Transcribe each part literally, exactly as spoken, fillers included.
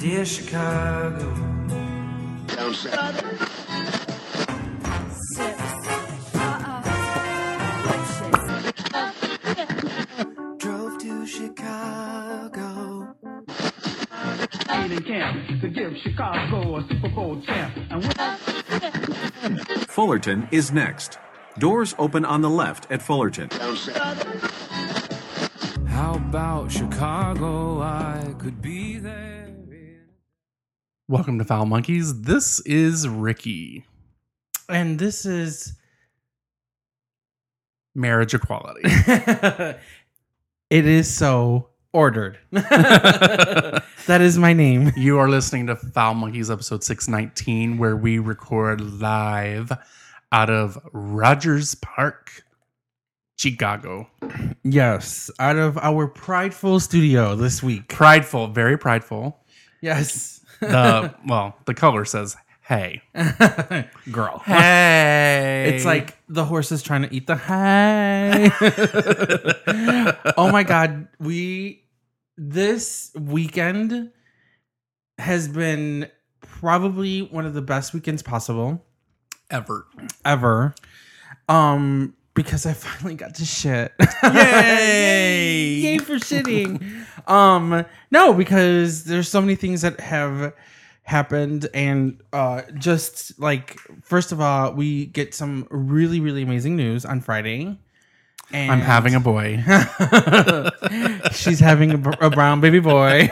Dear Chicago. Drove to Chicago. In camp to give Chicago a Super Bowl champ. And Fullerton is next. Doors open on the left at Fullerton. How about Chicago? I could be there. Welcome to Foul Monkeys. This is Ricky. And this is Marriage equality. it is so ordered. That is my name. You are listening to Foul Monkeys episode six nineteen, where we record live out of Rogers Park, Chicago. Yes, out of our prideful studio this week. Prideful, very prideful. Yes. The well, the color says hey. Girl. Hey. It's like the horse is trying to eat the hay. Oh my God. We, this weekend has been probably one of the best weekends possible. ever. Ever. Um, because I finally got to shit. Yay! Yay for shitting. Um, no, because there's so many things that have happened, and uh, just like first of all, we get some really, really amazing news on Friday. And I'm having a boy. She's having a, a brown baby boy.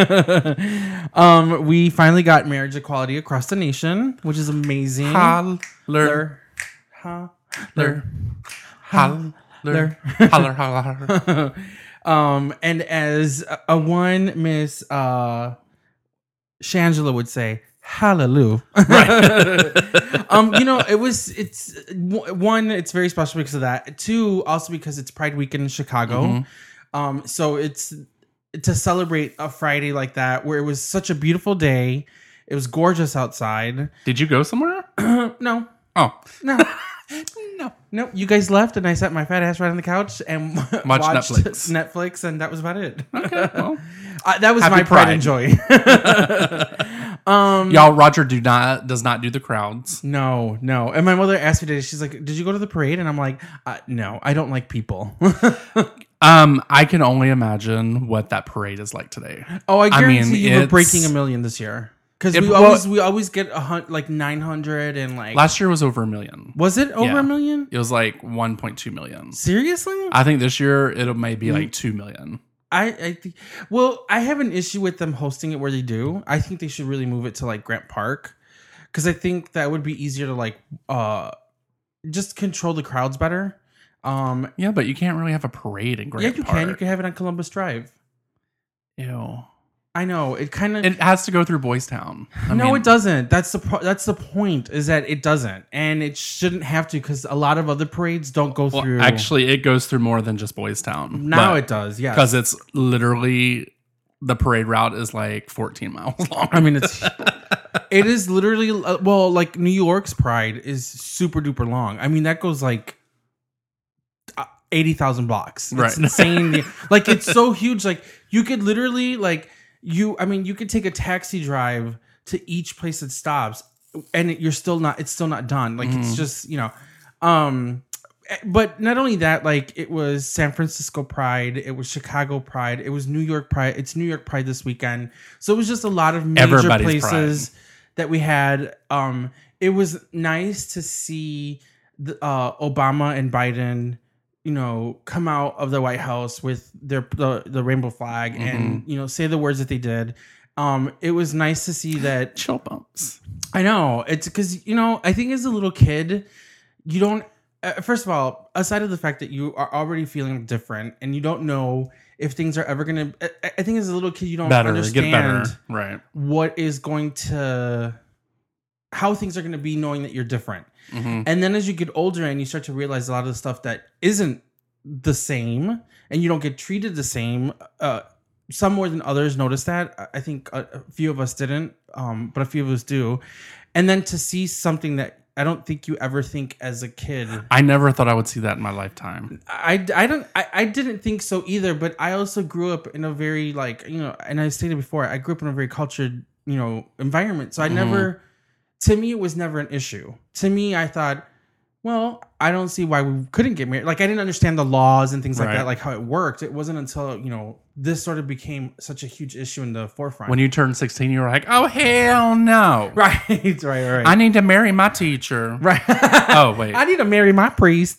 um, we finally got marriage equality across the nation, which is amazing. Holler. Holler. Holler. Holler. Holler. Holler. Um, and as a, a one Miss uh, Shangela would say, hallelujah. Right. um, you know, it was, it's one, it's very special because of that. Two, also because it's Pride Weekend in Chicago. Mm-hmm. Um, so it's to celebrate a Friday like that where it was such a beautiful day. It was gorgeous outside. Did you go somewhere? No. Oh. No. No, no. You guys left, and I sat my fat ass right on the couch and Watched watched Netflix. Netflix, and that was about it. Okay, well, uh, that was happy my pride, Pride. and joy. um, Y'all, Roger do not does not do the crowds. no, no. And my mother asked me today. She's like, "Did you go to the parade?" And I'm like, uh, "No, I don't like people." Um, I can only imagine what that parade is like today. Oh, I I guarantee mean, you we're it's- breaking a million this year because It- we well- always we always get a hun- like nine hundred and like Last year was over a million. was it over Yeah. a million? It was like one point two million. Seriously? I think this year it'll maybe like two million. I, I think, well, I have an issue with them hosting it where they do. I think they should really move it to like Grant Park because I think that would be easier to like uh just control the crowds better. Um, Yeah, but you can't really have a parade in Grant yeah, you Park. can. You can have it on Columbus Drive. Ew. I know it kind of. It has to go through Boys Town. I No, mean, it doesn't. That's the pro- that's the point. Is that it doesn't, and it shouldn't have to because a lot of other parades don't go Well, through. actually, it goes through more than just Boys Town. now it does. Yeah, because it's literally the parade route is like fourteen miles long. I mean, it's it is literally uh, well, like New York's Pride is super duper long. I mean, that goes like uh, eighty thousand blocks. It's Right. insane. Like it's so huge. Like you could literally like you. I mean, you could take a taxi drive to each place it stops, and it, you're still not. It's still not done. Like it's just you know. Um, but not only that, like it was San Francisco Pride, it was Chicago Pride, it was New York Pride. It's New York Pride this weekend, so it was just a lot of major Everybody's places that we had. Um, it was nice to see the, uh, Obama and Biden, you know, come out of the White House with their the, the rainbow flag mm-hmm. and you know say the words that they did. Um, it was nice to see that. Chill bumps. I know it's because you know I think as a little kid, you don't. Uh, first of all, aside of the fact that you are already feeling different and you don't know if things are ever gonna, I, I think as a little kid you don't Better, understand get better, right? What is going to, how things are going to be, knowing that you're different. Mm-hmm. And then as you get older and you start to realize a lot of the stuff that isn't the same, and you don't get treated the same. Uh, some more than others notice that. I think a, a few of us didn't, um, but a few of us do. And then to see something that I don't think you ever think as a kid. I never thought I would see that in my lifetime. I, I don't I, I didn't think so either, but I also grew up in a very like, you know, and I stated before, I grew up in a very cultured, you know, environment. So I Mm-hmm. never, to me, it was never an issue. To me, I thought, well, I don't see why we couldn't get married. Like, I didn't understand the laws and things like Right. that, like how it worked. It wasn't until, you know, this sort of became such a huge issue in the forefront. When you turned sixteen, you were like, oh, hell no. right, right, right. I need to marry my teacher. right. Oh, wait. I need to marry my priest.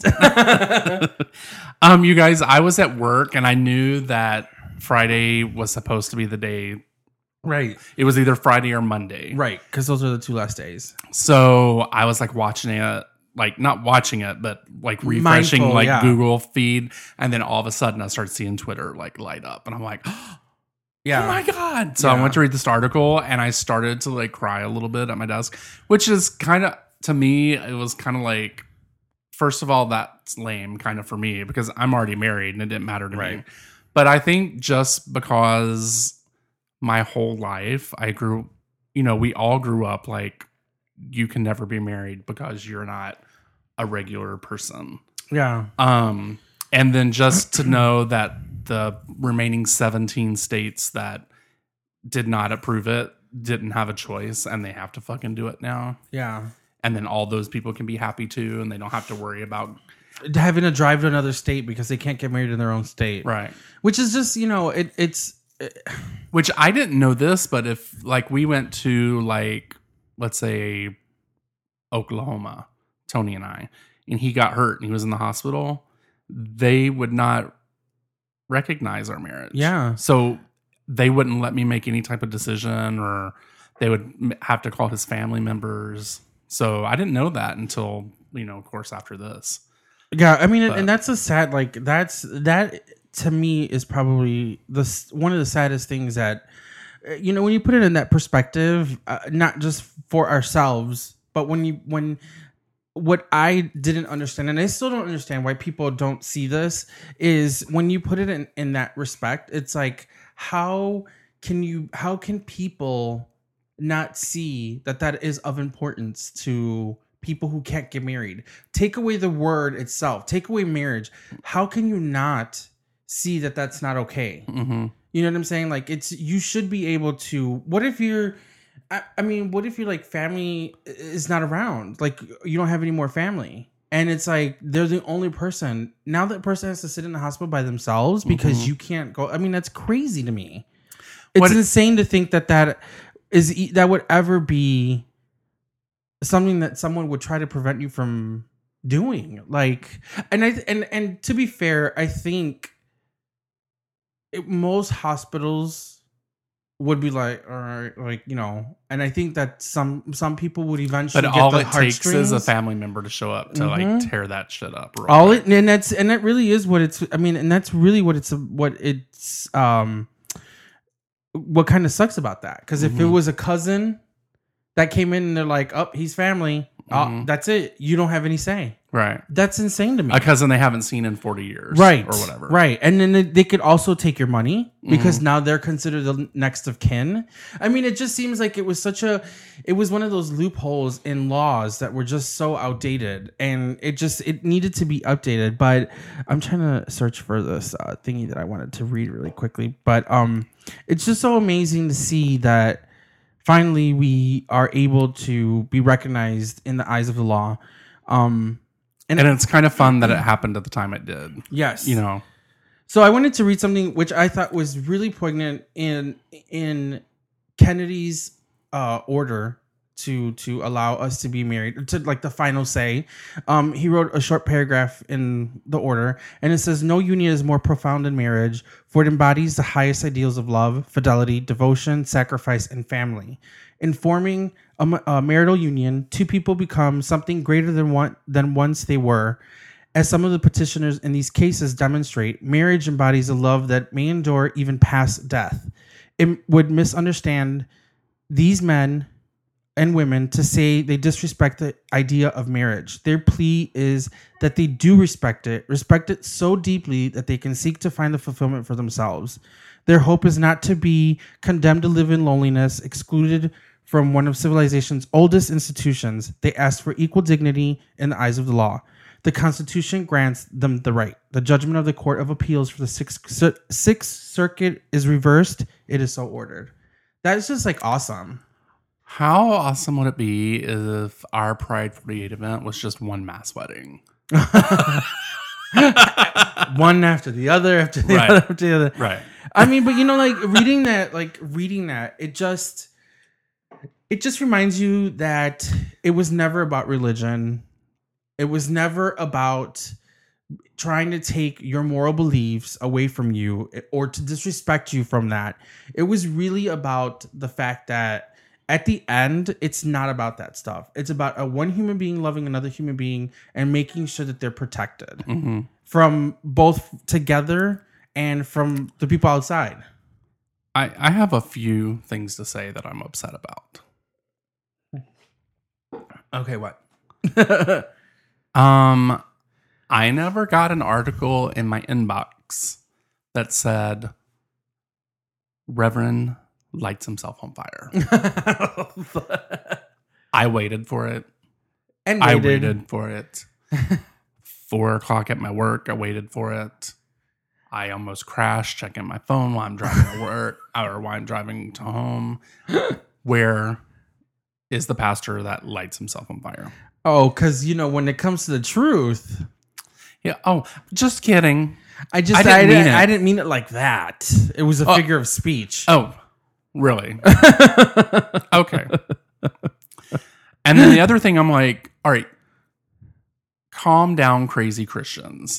Um, you guys, I was at work and I knew that Friday was supposed to be the day. right, It was either Friday or Monday. right. Because those are the two last days. So I was like watching it, like not watching it, but like refreshing Mindful, like yeah. Google feed. And then all of a sudden I started seeing Twitter like light up. And I'm like, Yeah. oh my God. So I Yeah. went to read this article and I started to like cry a little bit at my desk, which is kind of, to me, it was kind of like, first of all, that's lame kind of for me because I'm already married and it didn't matter to me. Right. But I think just because my whole life I grew, you know, we all grew up like you can never be married because you're not a regular person. Yeah. Um, and then just to know that the remaining seventeen states that did not approve it didn't have a choice and they have to fucking do it now. Yeah. And then all those people can be happy too and they don't have to worry about. Having to drive to another state because they can't get married in their own state. Right. Which is just, you know, it, it's. It, Which I didn't know this, but if like we went to like, let's say Oklahoma, Tony and I, and he got hurt and he was in the hospital, they would not recognize our marriage. Yeah. So they wouldn't let me make any type of decision or they would m- have to call his family members. So I didn't know that until, you know, of course, after this. Yeah, I mean, But- and that's a sad, like, that's, that to me is probably the s- one of the saddest things that, uh, you know, when you put it in that perspective, uh, not just for ourselves, but when you, when, what I didn't understand, and I still don't understand why people don't see this, is when you put it in, in that respect, it's like, how can you, how can people not see that that is of importance to people who can't get married? Take away the word itself, take away marriage. How can you not see that that's not okay? Mm-hmm. You know what I'm saying? Like, it's, you should be able to, what if you're, I, I mean, what if you're like family is not around? Like, you don't have any more family. And it's like, they're the only person. Now that person has to sit in the hospital by themselves because Mhm. you can't go. I mean, that's crazy to me. It's What- insane to think that that is, e- that would ever be something that someone would try to prevent you from doing. Like, and I, and, and to be fair, I think it, most hospitals would be like, all right, like, you know, and I think that some some people would eventually But get all the it takes is a heartstrings. family member to show up to Mhm. like tear that shit up. real All quick. it, and that's, and that really is what it's, I mean, and that's really what it's, what it's, um, what kind of sucks about that. Because if it Mhm. was a cousin that came in and they're like, oh, he's family, oh, Mhm. that's it. You don't have any say. Right. That's insane to me. A cousin they haven't seen in forty years. Right. Or whatever. Right. And then they- they could also take your money because Mhm. now they're considered the next of kin. I mean, it just seems like it was such a, it was one of those loopholes in laws that were just so outdated, and it just, it needed to be updated. But I'm trying to search for this uh, thingy that I wanted to read really quickly. But um, it's just so amazing to see that finally we are able to be recognized in the eyes of the law. Um, And, it's kind of fun that it happened at the time it did. yes. You know. So I wanted to read something which I thought was really poignant in in Kennedy's uh, order to to allow us to be married, to like the final say. Um, he wrote a short paragraph in the order, and it says, "No union is more profound than marriage, for it embodies the highest ideals of love, fidelity, devotion, sacrifice, and family. In forming a, ma- a marital union, two people become something greater than one than once they were. As some of the petitioners in these cases demonstrate, marriage embodies a love that may endure even past death. It would misunderstand these men and women to say they disrespect the idea of marriage. Their plea is that they do respect it, respect it so deeply that they can seek to find the fulfillment for themselves. Their hope is not to be condemned to live in loneliness, excluded from one of civilization's oldest institutions. They asked for equal dignity in the eyes of the law. The Constitution grants them the right. The judgment of the Court of Appeals for the Sixth, Sixth Circuit is reversed. It is so ordered. That is just like awesome. How awesome would it be if our Pride forty-eight event was just one mass wedding? One after the other, after the Right. other, after the other. Right. I mean, but you know, like reading that, like reading that, it just, it just reminds you that it was never about religion. It was never about trying to take your moral beliefs away from you or to disrespect you from that. It was really about the fact that at the end, it's not about that stuff. It's about a one human being loving another human being and making sure that they're protected Mm-hmm. from both together and from the people outside. I, I have a few things to say that I'm upset about. Okay, what? Um, I never got an article in my inbox that said Reverend lights himself on fire. I waited for it. And I waited. waited for it. Four o'clock at my work, I waited for it. I almost crashed checking my phone while I'm driving to work or while I'm driving to home. Where is the pastor that lights himself on fire? Oh, because, you know, when it comes to the truth, Yeah. Oh, just kidding. I just, I I didn't didn't, mean it. I didn't mean it like that. It was a Oh. figure of speech. Oh, really? Okay. And then the other thing, I'm like, all right, calm down, crazy Christians.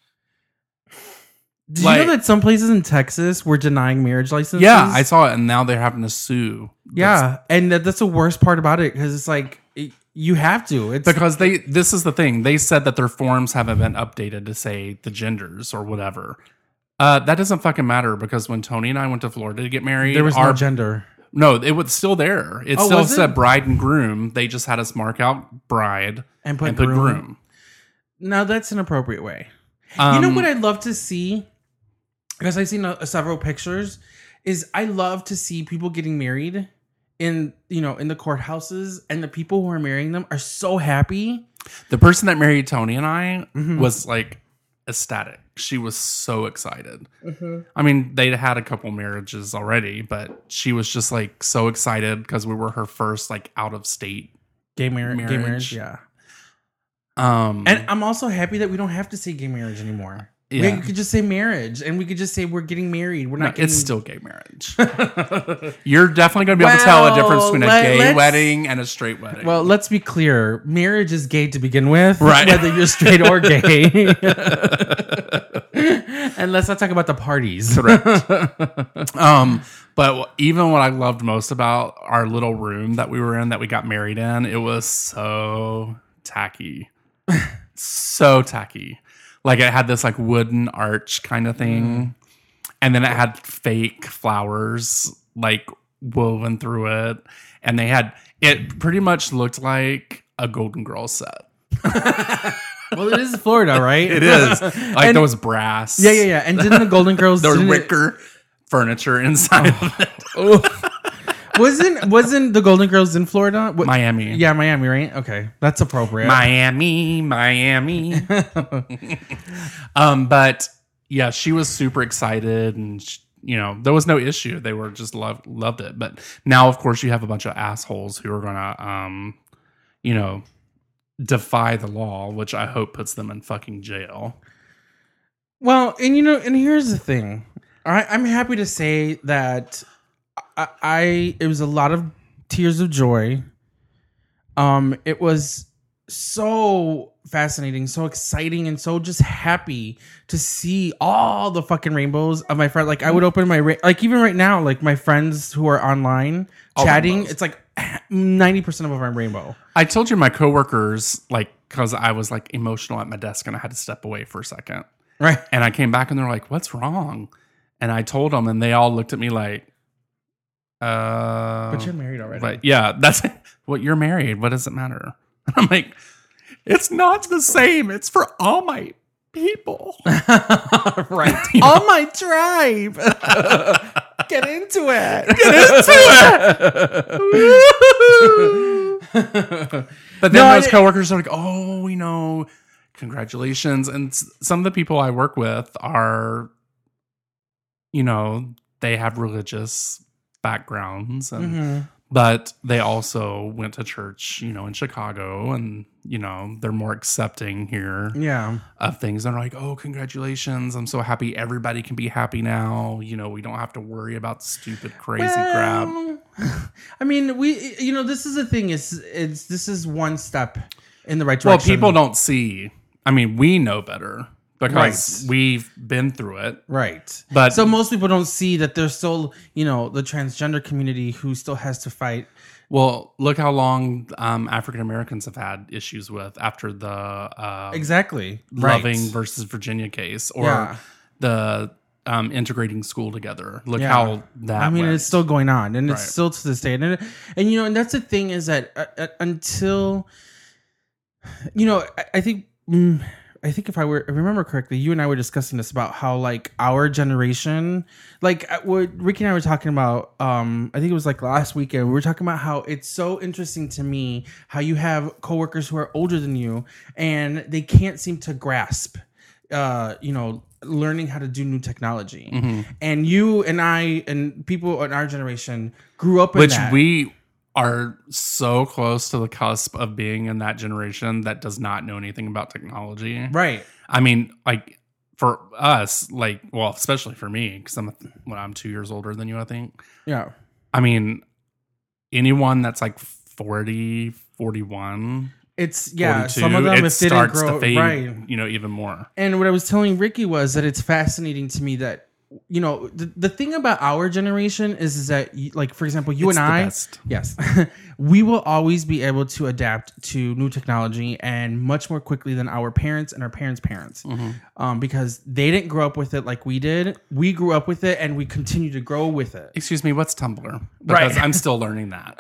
Did like- you know that some places in Texas were denying marriage licenses? Yeah, I saw it, and now they're having to sue. Yeah, and that, that's the worst part about it because it's like it, you have to. It's Because they, this is the thing. They said that their forms haven't been updated to say the genders or whatever. Uh, that doesn't fucking matter because when Tony and I went to Florida to get married, there was our, no gender. no, it was still there. It Oh, still was said it? bride and groom. They just had us mark out bride And put and put groom. groom. Now that's an appropriate way. Um, you know what I'd love to see? Because I've seen uh, several pictures. Is I love to see people getting married in you know in the courthouses, and the people who are marrying them are so happy. The person that married Tony and I Mhm. was like ecstatic. She was so excited. Mm-hmm. I mean, they'd had a couple marriages already, but she was just like so excited because we were her first like out of state. Gay, mar- gay Marriage. marriage, yeah. Um, And I'm also happy that we don't have to say gay marriage anymore. Yeah. We could just say marriage, and we could just say we're getting married. We're no, not. Getting... it's still gay marriage. You're definitely going to be able to tell a difference between a Well, gay let's- wedding and a straight wedding. Well, let's be clear. Marriage is gay to begin with, Right. whether you're straight or gay. And let's not talk about the parties. Correct. um, but even what I loved most about our little room that we were in, that we got married in, it was so tacky, so tacky. Like it had this like wooden arch kind of thing, and then it had fake flowers like woven through it, and they had it pretty much looked like a Golden Girls set. Well, it is Florida, right? It is like And- there was brass. Yeah, yeah, yeah. And didn't the Golden Girls? There was didn't it- wicker furniture inside of it. Oh. wasn't wasn't the Golden Girls in Florida? What- Miami. Yeah, Miami, right? Okay, that's appropriate. Miami, Miami. um, but yeah, she was super excited, and sh you know there was no issue. They were just loved loved it. But now, of course, you have a bunch of assholes who are gonna, um, you know, defy the law, which I hope puts them in fucking jail. Well, and you know, and here's the thing. All right, I'm happy to say that I, I it was a lot of tears of joy. Um, it was so fascinating, so exciting, and so just happy to see all the fucking rainbows of my friend. Like I would open my ra- like even right now, like my friends who are online All chatting, rainbows. it's like ninety percent of them are rainbow. I told you my coworkers, like, because I was like emotional at my desk and I had to step away for a second. Right. And I came back and they're like, "What's wrong?" And I told them, and they all looked at me like, "Uh." But you're married already. But yeah, that's what you're married. What does it matter? I'm like, it's not the same. It's for all my people. Right. On my tribe. Get into it. Get into it. But then No, those I- coworkers are like, oh, you know, congratulations. And s- some of the people I work with are, you know, they have religious backgrounds, and Mhm. but they also went to church, you know, in Chicago, and you know, they're more accepting here Yeah. of things. They're like, oh, congratulations. I'm so happy everybody can be happy now. You know, we don't have to worry about stupid, crazy crap. Well, I mean, we, you know, this is the thing. Is it's this is one step in the right Well, direction. people don't see. I mean, we know better because Right. we've been through it. right. But So most people don't see that there's still, you know, the transgender community who still has to fight. well, look how long um, African Americans have had issues with after the uh, Exactly. Loving Right. versus Virginia case, or Yeah. the um, integrating school together. Look Yeah. how that. I mean, went. it's still going on, and it's Right. still to this day. And and you know, and that's the thing is that uh, uh, until, you know, I, I think. Mm, I think if I were if I remember correctly, you and I were discussing this about how like our generation, like uh, what Ricky and I were talking about. Um, I think it was like last weekend. We were talking about how it's so interesting to me how you have coworkers who are older than you and they can't seem to grasp, uh, you know, learning how to do new technology. Mm-hmm. And you and I and people in our generation grew up in which that. we are so close to the cusp of being in that generation that does not know anything about technology. right. I mean, like for us, like, well, especially for me, because I'm when I'm two years older than you, I think. Yeah. I mean, anyone that's like forty, forty-one, It's yeah. forty-two, Some of them it if they didn't starts grow to fade, right. you know, even more. And what I was telling Ricky was that it's fascinating to me that, you know, the, the thing about our generation is, is that, y- like, for example, you It's and the I, best. yes, we will always be able to adapt to new technology and much more quickly than our parents and our parents' parents, Mm-hmm. um, because they didn't grow up with it like we did. We grew up with it and we continue to grow with it. Excuse me, what's Tumblr? Because Right. I'm still learning that.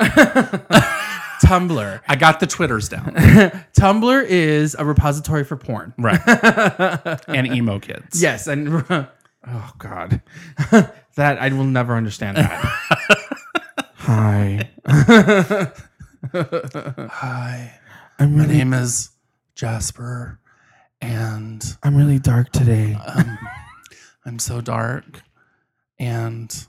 Tumblr. I got the Twitters down. Tumblr is a repository for porn. Right. And emo kids. Yes, and oh god, that I will never understand that. Hi, Hi. I'm My really, name is Jasper, and I'm really dark today. um, I'm so dark, and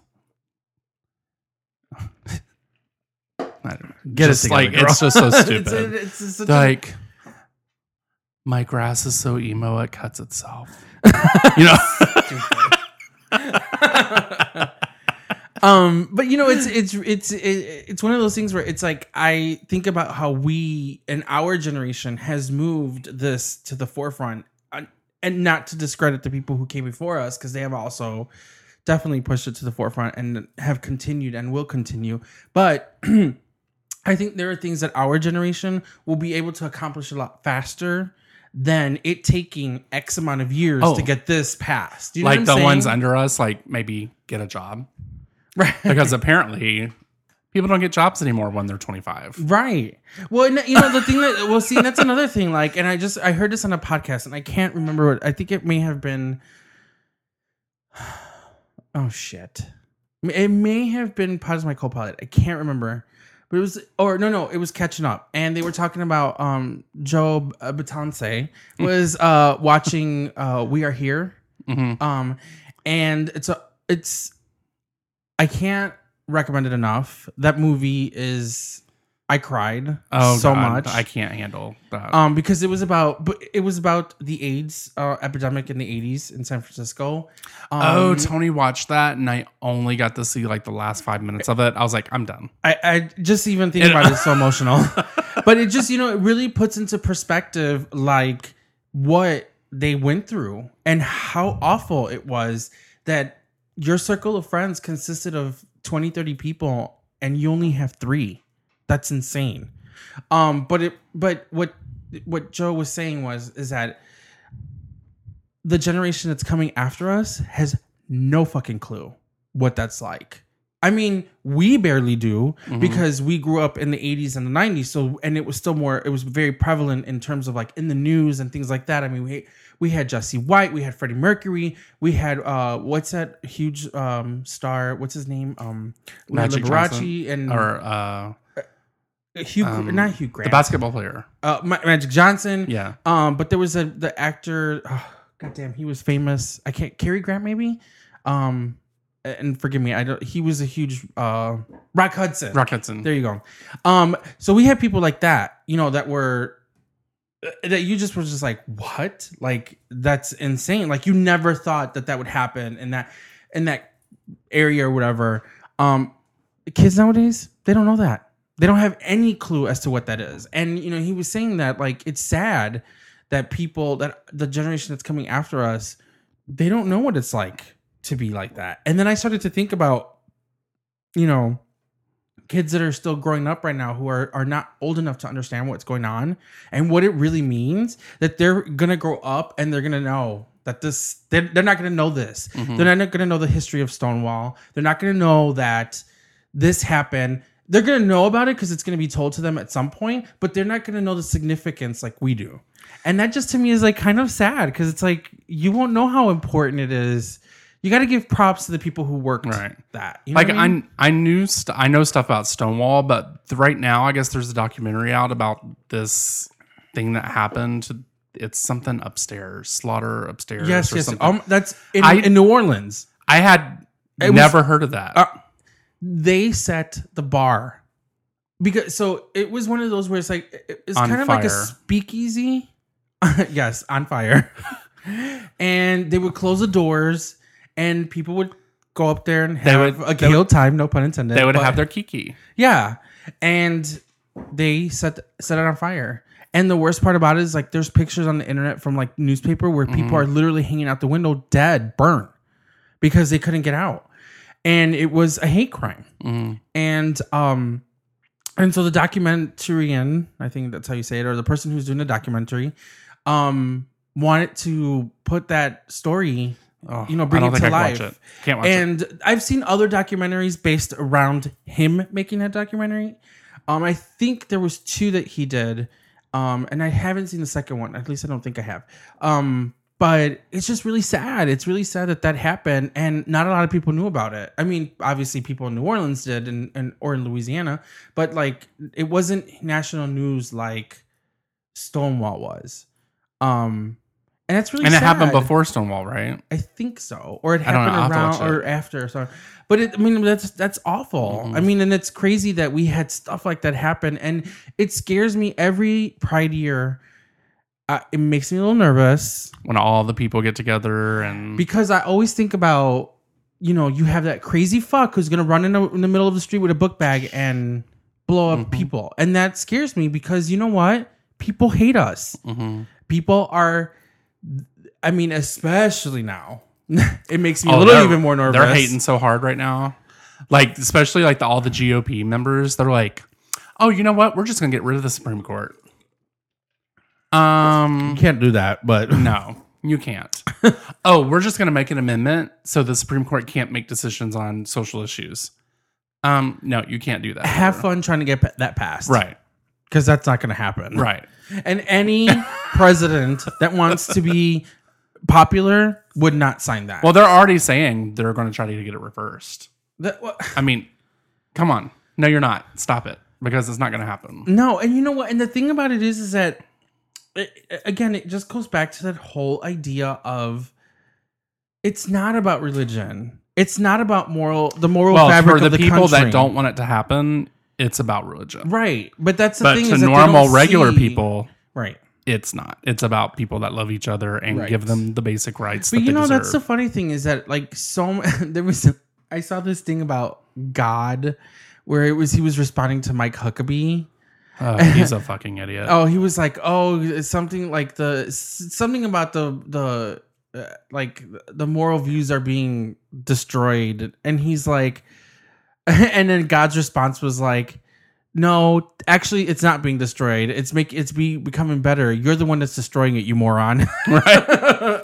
I don't know. Get just it together, like girl. it's just so It's- stupid. it's just such a- Like my grass is so emo it cuts itself. You know. um, but you know, it's it's it's it, it's one of those things where it's like I think about how we and our generation has moved this to the forefront, uh, and not to discredit the people who came before us because they have also definitely pushed it to the forefront and have continued and will continue. But I think there are things that our generation will be able to accomplish a lot faster than it taking X amount of years Oh. to get this passed. You know Like what the I'm ones saying? under us, like maybe get a job. Right. Because apparently people don't get jobs anymore when they're twenty-five. Right. Well, and, you know, the thing that, well, see, that's another thing. Like, and I just, I heard this on a podcast and I can't remember what, I think it may have been, oh shit. It may have been Pause My Co-Pilot. I can't remember. But it was, or no, no, it was Catching Up. And they were talking about um, Joe Batanse was uh, watching uh, We Are Here. Mhm. Um, and it's a, it's, I can't recommend it enough. That movie is, I cried Oh, so God, much. I can't handle that. Um, because it was about, but it was about the AIDS uh, epidemic in the eighties in San Francisco. Um, oh, Tony watched that, and I only got to see like the last five minutes of it. I was like, I'm done. I, I just even thinking about it is so emotional. But it just, you know, it really puts into perspective like what they went through and how awful it was that your circle of friends consisted of twenty, thirty people and you only have three. That's insane. Um, but it, but what, what Joe was saying was, is that the generation that's coming after us has no fucking clue what that's like. I mean, we barely do Mhm. because we grew up in the eighties and the nineties. So, and it was still more, it was very prevalent in terms of like in the news and things like that. I mean, we we had Jesse White, we had Freddie Mercury, we had uh, what's that huge um star? What's his name? Um, Magic Liberace and or uh, Hugh, um, not Hugh Grant, the basketball player. uh, Ma- Magic Johnson. Yeah. Um, but there was a the actor. Oh, goddamn, he was famous. I can't. Cary Grant, maybe. Um, and forgive me. I don't. He was a huge. Uh, Rock Hudson. Rock Hudson. There you go. Um, so we had people like that. You know, that were that you just was just like, what? Like that's insane. Like you never thought that that would happen in that in that area or whatever. Um, kids nowadays, they don't know that. They don't have any clue as to what that is. And, you know, he was saying that, like, it's sad that people, that the generation that's coming after us, they don't know what it's like to be like that. And then I started to think about, you know, kids that are still growing up right now who are, are not old enough to understand what's going on and what it really means, that they're going to grow up and they're going to know that this, they're, they're not going to know this. Mhm. They're not going to know the history of Stonewall. They're not going to know that this happened. They're going to know about it because it's going to be told to them at some point, but they're not going to know the significance like we do. And that just to me is like kind of sad because it's like you won't know how important it is. You got to give props to the people who worked Right. that. You know Like what I, mean? I, I knew, st- I know stuff about Stonewall, but th- right now, I guess there's a documentary out about this thing that happened. It's something upstairs, slaughter upstairs. Yes, or yes. something. Um, that's in, I- in New Orleans. I had It was- never heard of that. Uh, they set the bar because so it was one of those where it's like it- it's On kind of like a fire. speakeasy. Yes, on fire. And they would close the doors and people would go up there and They have would- a they gay would- time, no pun intended. they would but- have their kiki. yeah, and they set set it on fire. And the worst part about it is like there's pictures on the internet from like newspaper where people Mm-hmm. are literally hanging out the window dead, burnt because they couldn't get out. And it was a hate crime. Mhm. And um and so the documentarian, I think that's how you say it, or the person who's doing the documentary, um, wanted to put that story, Oh, you know, bring I it don't to think I life. can watch it. Can't watch it. And I've seen other documentaries based around him making that documentary. Um, I think there was two that he did, um, and I haven't seen the second one. At least I don't think I have. Um, but it's just really sad. It's really sad that that happened, and not a lot of people knew about it. I mean, obviously people in New Orleans did, and, and or in Louisiana, but like it wasn't national news like Stonewall was. Um, and that's really And it sad. happened before Stonewall, right? I think so, or it I don't happened know. I'll have to around watch it. or after. So, but it, I mean, that's that's awful. Mhm. I mean, and it's crazy that we had stuff like that happen, and it scares me every Pride year. Uh, it makes me a little nervous When all the people get together and because I always think about, you know, you have that crazy fuck who's gonna run in, a, in the middle of the street with a book bag and blow up Mhm. people, and that scares me because you know what? People hate us. Mhm. People are. I mean, especially now. It makes me Oh, a little they're- even more nervous. They're hating so hard right now. Like, especially like the, all the G O P members, they're like, oh, you know what? We're just going to get rid of the Supreme Court. Um, You can't do that, but no, you can't. Oh, we're just going to make an amendment so the Supreme Court can't make decisions on social issues. Um, no, you can't do that. have fun trying to get pa- that passed. Right. Because that's not going to happen. Right. And any president that wants to be popular would not sign that. Well, they're already saying they're going to try to get it reversed. That, well, I mean, come on. No, you're not. Stop it because it's not going to happen. no, and you know what? And the thing about it is, is that, it, again, it just goes back to that whole idea of it's not about religion. It's not about moral, the moral Well, fabric for the, of the people country. that don't want it to happen, it's about religion. Right. But that's the But thing to is that they normal, don't regular see- people, Right. it's not. It's about people that love each other and Right. give them the basic rights But that you they know, deserve. that's the funny thing is that like so there was I saw this thing about God where it was he was responding to Mike Huckabee. Oh, he's a fucking idiot. Oh, he was like, oh, it's something like the something about the the uh, like the moral views are being destroyed, and he's like, and then God's response was like, no, actually, it's not being destroyed. It's make it's be becoming better. You're the one that's destroying it, you moron. Right.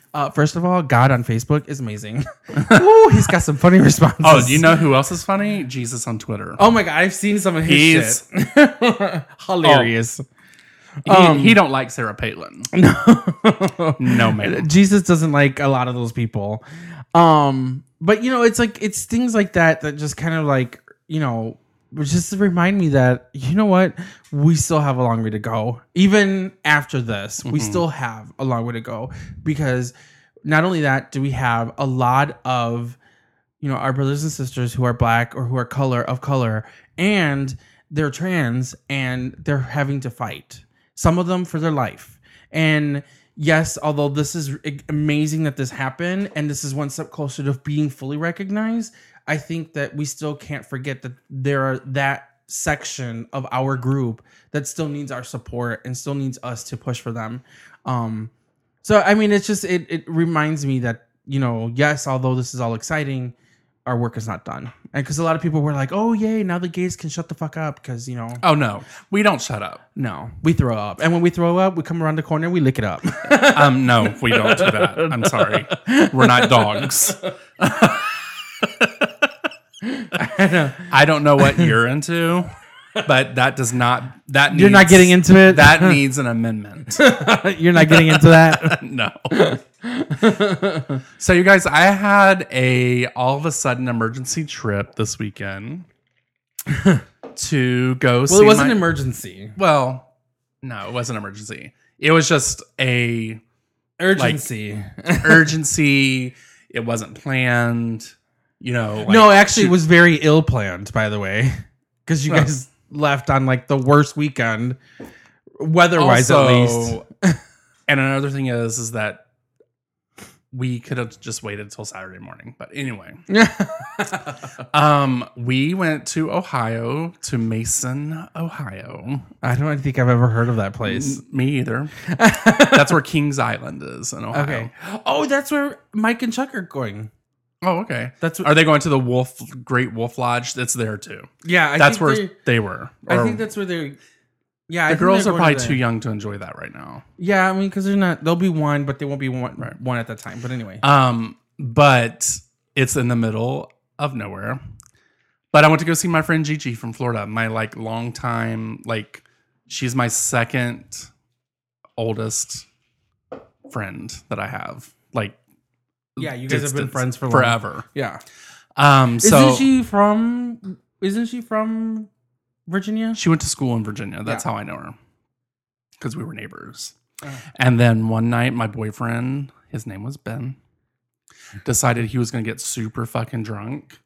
Uh, first of all, God on Facebook is amazing. Ooh, he's got some funny responses. Oh, do you know who else is funny? Jesus on Twitter. Oh my God, I've seen some of his He's- shit. Hilarious. He, Um, he don't like Sarah Palin. No, No, man. Jesus doesn't like a lot of those people. Um, but you know, it's like it's things like that that just kind of like, you know, just remind me that, you know what, we still have a long way to go. Even after this, we still have a long way to go, because not only that, do we have a lot of, you know, our brothers and sisters who are black or who are color of color, and they're trans, and they're having to fight, some of them for their life. And yes, although this is amazing that this happened, and this is one step closer to being fully recognized, I think that we still can't forget that there are that section of our group that still needs our support and still needs us to push for them. Um, so, I mean, it's just, it, it reminds me that, you know, yes, although this is all exciting, our work is not done. And because a lot of people were like, oh, yay, now the gays can shut the fuck up, because, you know. Oh, no. We don't shut up. No, we throw up. And when we throw up, we come around the corner and we lick it up. Um, no, we don't do that. I'm sorry. We're not dogs. I don't know what you're into, but that does not, that needs, You're not getting into it? That needs an amendment. You're not getting into that? No. So you guys, I had a all of a sudden emergency trip this weekend to go see Well, it wasn't my, an emergency. well, no, it wasn't an emergency. It was just a Urgency. urgency. It wasn't planned. You know, like, no, actually, it was very ill planned, by the way, because you Well. guys left on like the worst weekend, weather-wise at least. And another thing is, is that we could have just waited until Saturday morning. But anyway, um, we went to Ohio, to Mason, Ohio. I don't think I've ever heard of that place. N- me either. That's where Kings Island is in Ohio. Okay. Oh, that's where Mike and Chuck are going. Oh, okay. That's what, Are they going to the Wolf Great Wolf Lodge? That's there too. yeah. I That's think where they- they were. I Or think that's where they're. Yeah, I the think girls they're are going probably to too the- young to enjoy that right now. Yeah, I mean, because they're not. They'll be one, but they won't be one one at that time. But anyway. Um, but it's in the middle of nowhere. But I went to go see my friend Gigi from Florida. My like long time, like she's my second oldest friend that I have. Like, Yeah, you guys have been distance, friends for long. forever. Yeah. Um, so isn't she from? Isn't she from Virginia? she went to school in Virginia. That's Yeah. how I know her, because we were neighbors. Uh. And then one night, my boyfriend, his name was Ben, decided he was going to get super fucking drunk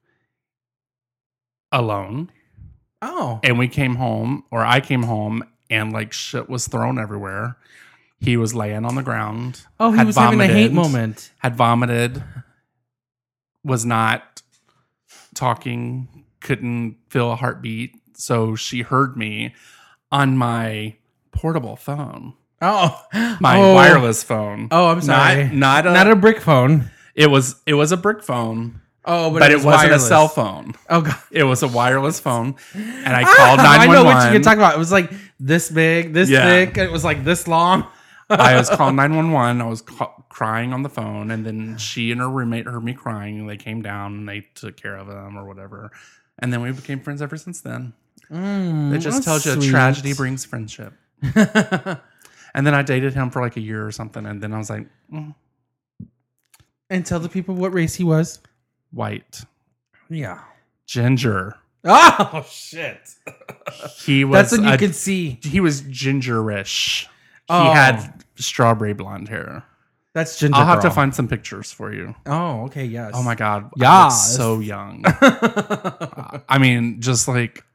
alone. Oh. And we came home, or I came home, and like shit was thrown everywhere. He was laying on the ground. Oh, he had was having a hate vomited, moment. Had vomited, was not talking, couldn't feel a heartbeat. So she heard me on my portable phone, Oh, my oh. wireless phone. Oh, I'm sorry. Not, not a. Not a brick phone. it was it was a brick phone, Oh, but, but, it, it, was wasn't wireless. a cell phone. Oh god. It was a wireless phone, and I called Ah, nine I one know one. what you're talking about. It was like this big, this Yeah. thick, and it was like this long. I was calling nine one one. I was ca- crying on the phone, and then she and her roommate heard me crying, and they came down and they took care of them or whatever. And then we became friends ever since then. Mm, It just that's tells you sweet. tragedy brings friendship. And then I dated him for like a year or something, and then I was like, mm, And tell the people what race he was. white, Yeah. ginger. Oh shit. He was. That's when you a- could see. He was gingerish. He Oh. had strawberry blonde hair. That's ginger. I'll have to girl. find some pictures for you. Oh, okay. Yes. Oh my god, I Yeah, look so young. I mean, just like.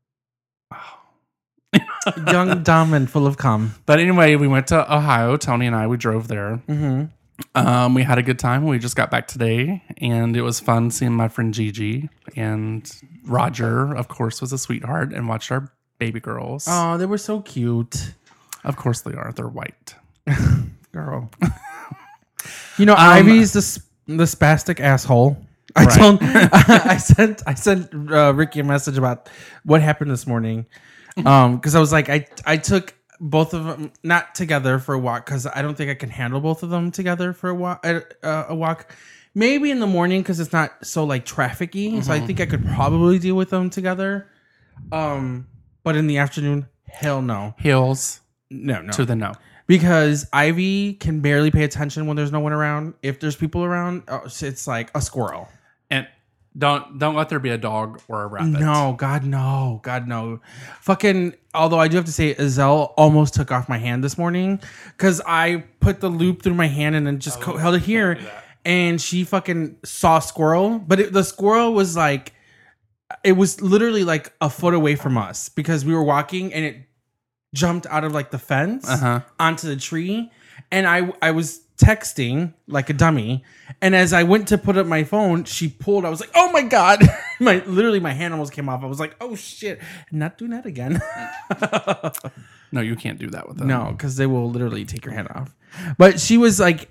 Young, dumb, and full of cum. But anyway, we went to Ohio. Tony and I, we drove there. Mm-hmm. Um, we had a good time. We just got back today, and it was fun seeing my friend Gigi. And Roger, of course, was a sweetheart and watched our baby girls. Oh, they were so cute. Of course they are. They're white. Girl. You know, Ivy's the sp- the spastic asshole. I Right. told I sent I sent uh, Ricky a message about what happened this morning. Um, because I was like, I I took both of them not together for a walk because I don't think I can handle both of them together for a walk. Uh, a walk, maybe in the morning because it's not so like trafficy. Mm-hmm. So I think I could probably deal with them together. Um, but in the afternoon, hell no. Heels No, no. to the no. Because Ivy can barely pay attention when there's no one around. If there's people around, it's like a squirrel. And don't don't let there be a dog or a rabbit. No, God, no. God, no. Fucking, although I do have to say, Azelle almost took off my hand this morning because I put the loop through my hand and then just co- held it here. And she fucking saw a squirrel. But it, the squirrel was like, it was literally like a foot away from us because we were walking and it jumped out of like the fence uh-huh. onto the tree, and I I was texting like a dummy, and as I went to put up my phone, she pulled. I was like, oh my god, my literally my hand almost came off. I was like, oh shit, not doing that again. No, you can't do that with them. No, because they will literally take your hand off. But she was like,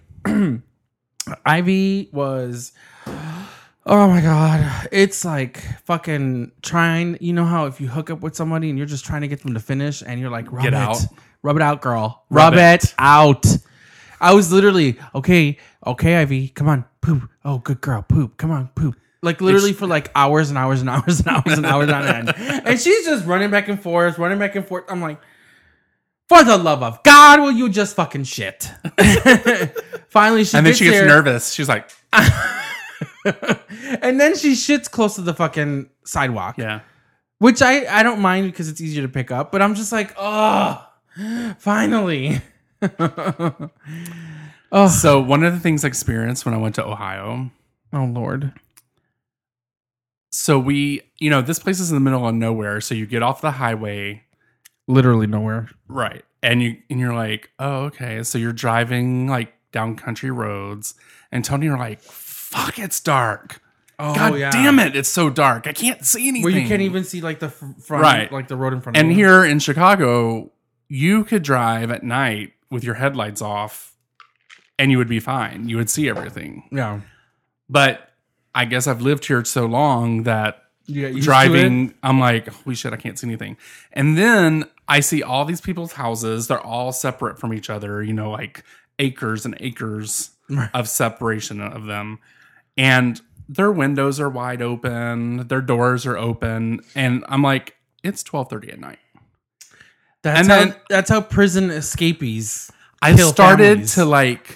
Ivy was. Oh my god, it's like fucking trying. You know how if you hook up with somebody and you're just trying to get them to finish, and you're like, rub Get it, out. rub it out, girl, rub, Rub it. it. out. I was literally okay, okay, Ivy, come on, poop. Oh, good girl, poop. Come on, poop. Like literally It's- for like hours and hours and hours and hours and hours on end, and she's just running back and forth, running back and forth. I'm like, for the love of God, will you just fucking shit? Finally, she And then gets she gets there. nervous. She's like, And then she shits close to the fucking sidewalk. yeah. Which I, I don't mind because it's easier to pick up. But I'm just like, oh, finally. oh. So one of the things I experienced when I went to Ohio. Oh, Lord. So we, you know, this place is in the middle of nowhere. So you get off the highway. Literally nowhere. Right. And you and you're like, oh, okay. So you're driving like down country roads. And Tony are like, fuck, it's dark. Oh, God yeah. damn it. It's so dark. I can't see anything. Where you can't even see like the f- front, Right. like the road in front And of you. here in Chicago, you could drive at night with your headlights off and you would be fine. You would see everything. Yeah. But I guess I've lived here so long that You got used to driving, I'm like, holy shit, I can't see anything. And then I see all these people's houses. They're all separate from each other, you know, like acres and acres Right. of separation of them. And their windows are wide open. Their doors are open. And I'm like, it's twelve thirty at night. That's And how, then- that's how prison escapees I kill started families. to like,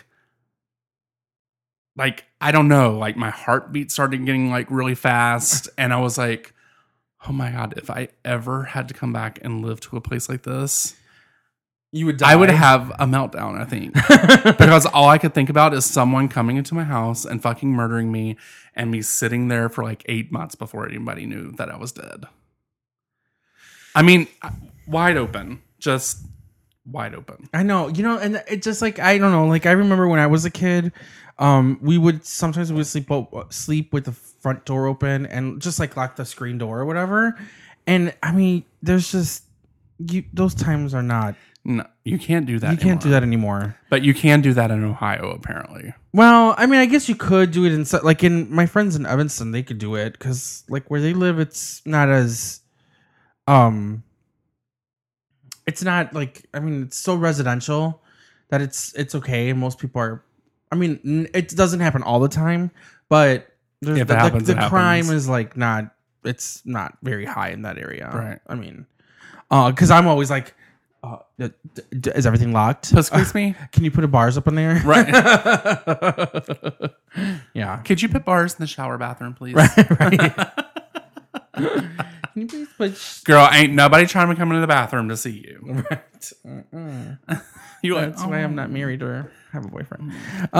like, I don't know, like my heartbeat started getting like really fast. And I was like, oh my God, if I ever had to come back and live to a place like this, You would die. I would have a meltdown, I think. Because all I could think about is someone coming into my house and fucking murdering me and me sitting there for like eight months before anybody knew that I was dead. I mean, wide open. Just wide open. I know, you know, and it just like I don't know, like I remember when I was a kid, um, we would sometimes we would sleep o- sleep with the front door open and just like lock the screen door or whatever. And I mean, there's just you those times are not. No, you can't do that You can't do anymore. that anymore. But you can do that in Ohio, apparently. Well, I mean, I guess you could do it in so- like in my friends in Evanston, they could do it because like where they live, it's not as, um, it's not like I mean, it's so residential that it's it's okay. Most people are, I mean, n- it doesn't happen all the time, but there's, If it the, happens, the, it the crime happens. is like not, it's not very high in that area. Right. I mean, uh, because I'm always like. Uh, d- d- is everything locked? Puss squeeze me? Can you put a bars up in there? Right. Yeah. Could you put bars in the shower bathroom, please? Right. Can you please put Girl, ain't nobody trying to come into the bathroom to see you. right? Mm-mm. You like, That's why I'm not married or have a boyfriend.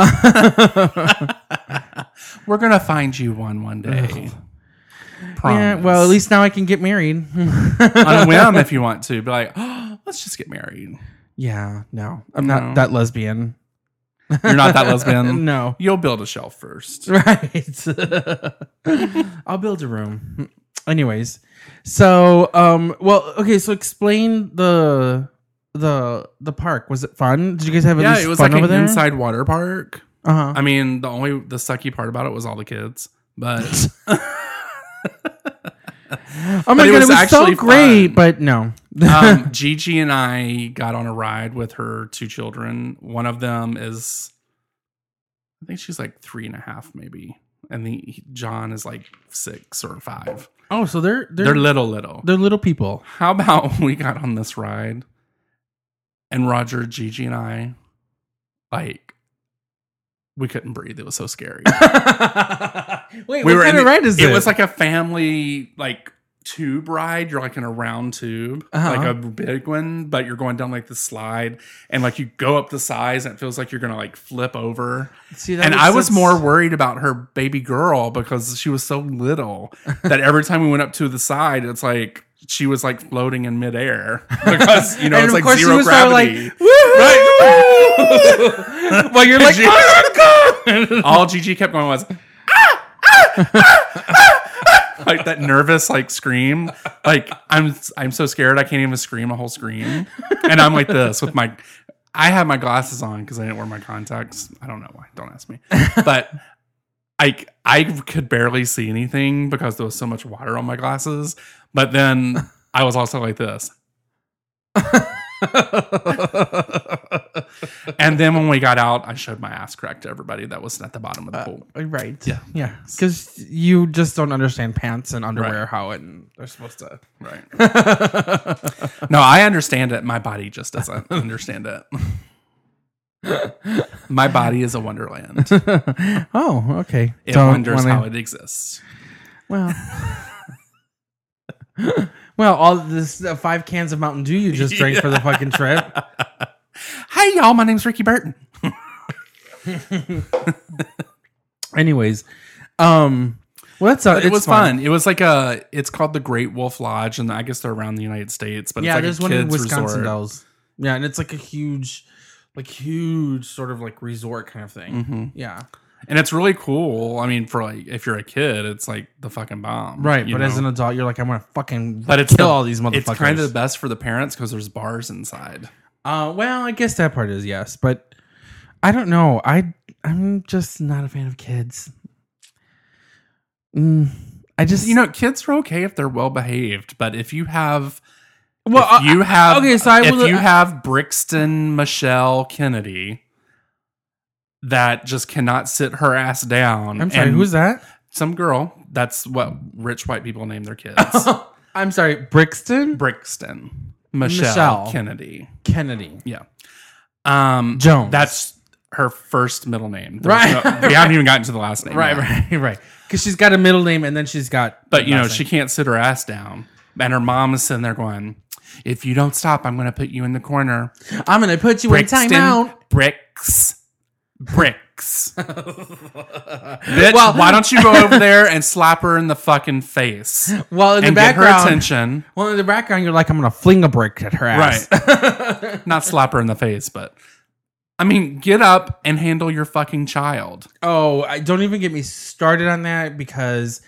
we're going to find you one one day. Promise. Yeah, well, at least now I can get married. on a whim if you want to. Be like, oh, let's just get married. Yeah, no, I'm No. not that lesbian. You're not that lesbian. No. You'll build a shelf first. Right. I'll build a room. Anyways, so um, well, okay. So explain the the the park. Was it fun? Did you guys have at Yeah, least it was fun like over an there? inside water park. Uh huh. I mean, the only the sucky part about it was all the kids, but Oh my But it god, was it was so actually great, fun. but no, um, Gigi and I got on a ride with her two children. One of them is, I think she's like three and a half, maybe, and the John is like six or five. Oh, so they're they're They're little, little. they're little people. How about we got on this ride, and Roger, Gigi, and I, like, we couldn't breathe. It was so scary. Wait, we what were kind in of the- ride is it? It was like a family like tube ride. You're like in a round tube, Uh-huh. like a big one, but you're going down like the slide, and like you go up the sides, and it feels like you're gonna like flip over. See, that And was- I was that's- more worried about her baby girl because she was so little that every time we went up to the side, it's like she was like floating in midair because you know And it's of like course zero she was probably gravity. like, Right. Well, you're like, She- oh my god! All Gigi kept going was ah, ah, ah, ah, like that nervous like scream. Like I'm I'm so scared I can't even scream a whole scream. And I'm like this with my I have my glasses on because I didn't wear my contacts. I don't know why. Don't ask me. But I I could barely see anything because there was so much water on my glasses. But then I was also like this. And then when we got out, I showed my ass crack to everybody that was at the bottom of the pool. Uh, right. Yeah. Yeah. Because you just don't understand pants and underwear, Right. how it, they're supposed to. Right. No, I understand it. My body just doesn't understand it. My body is a wonderland. Oh, okay. It Don't wonders wanna- how it exists. Well. Well, all this uh, five cans of Mountain Dew you just drank for the fucking trip. Hey, y'all. My name's Ricky Burton. Anyways, um, well, that's uh, But it's it was fun. It was like a. It's called the Great Wolf Lodge, and I guess they're around the United States. But Yeah, it's like there's a one in kids Wisconsin resort. Dells. Yeah, and it's like a huge, like huge sort of like resort kind of thing. Mm-hmm. Yeah, And it's really cool. I mean, for like if you're a kid, it's like the fucking bomb, right. you But know? as an adult, you're like, I'm gonna fucking but it's kill the- all these motherfuckers. It's kind of the best for the parents because there's bars inside. Uh, well, I guess that part is yes, but I don't know. I I'm just not a fan of kids. Mm, I just You know, kids are okay if they're well behaved, but if you have, well, if you I- have, okay, so I if will- you have Brixton Michelle Kennedy that just cannot sit her ass down. I'm sorry, and who's that? Some girl. That's what rich white people name their kids. I'm sorry, Brixton Brixton Michelle, Michelle. Kennedy. Kennedy. Yeah. Um, Jones. That's her first middle name. There's Right. no- we haven't even gotten to the last name. Right, yet. right, right. Because she's got a middle name and then she's got. But you know, last she name. can't sit her ass down. And her mom is sitting there going, if you don't stop, I'm going to put you in the corner. I'm gonna put you Brixton, in timeout. bricks, bricks. Bitch, Well- why don't you go over there and slap her in the fucking face? Well, in the and get her background, attention. well, in the background, you're like, I'm gonna fling a brick at her ass. Right. Not slap her in the face, but I mean, get up and handle your fucking child. Oh, I don't even get me started on that because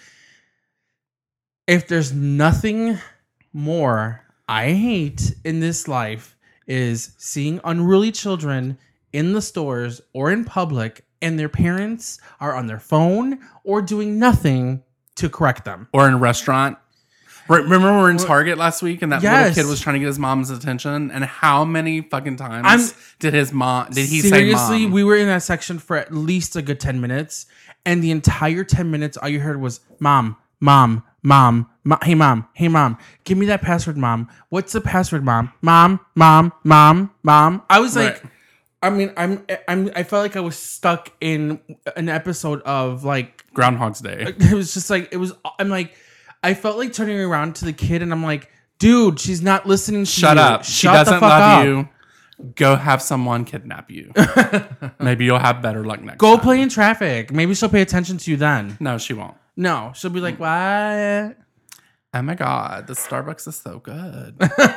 if there's nothing more I hate in this life is seeing unruly children in the stores or in public and their parents are on their phone or doing nothing to correct them. Or in a restaurant. Re- Remember we were in Target last week and that Yes. little kid was trying to get his mom's attention? And how many fucking times I'm- did his mom, did he Seriously, say mom? we were in that section for at least a good ten minutes. And the entire ten minutes, all you heard was, Mom, Mom, Mom, Mom, hey, Mom, hey, Mom, give me that password, Mom. What's the password, Mom? Mom, Mom, Mom, Mom. I was like, Right. I mean, I'm, I'm, I felt like I was stuck in an episode of like, Groundhog's Day. it was just like, it was, I'm like, I felt like turning around to the kid and I'm like, dude, she's not listening to Shut you. up. She Shut the doesn't fuck love up. you. Go have someone kidnap you. Maybe you'll have better luck next Go time. play in traffic. Maybe she'll pay attention to you then. No, she won't. No, she'll be like, what? Oh my God, the Starbucks is so good.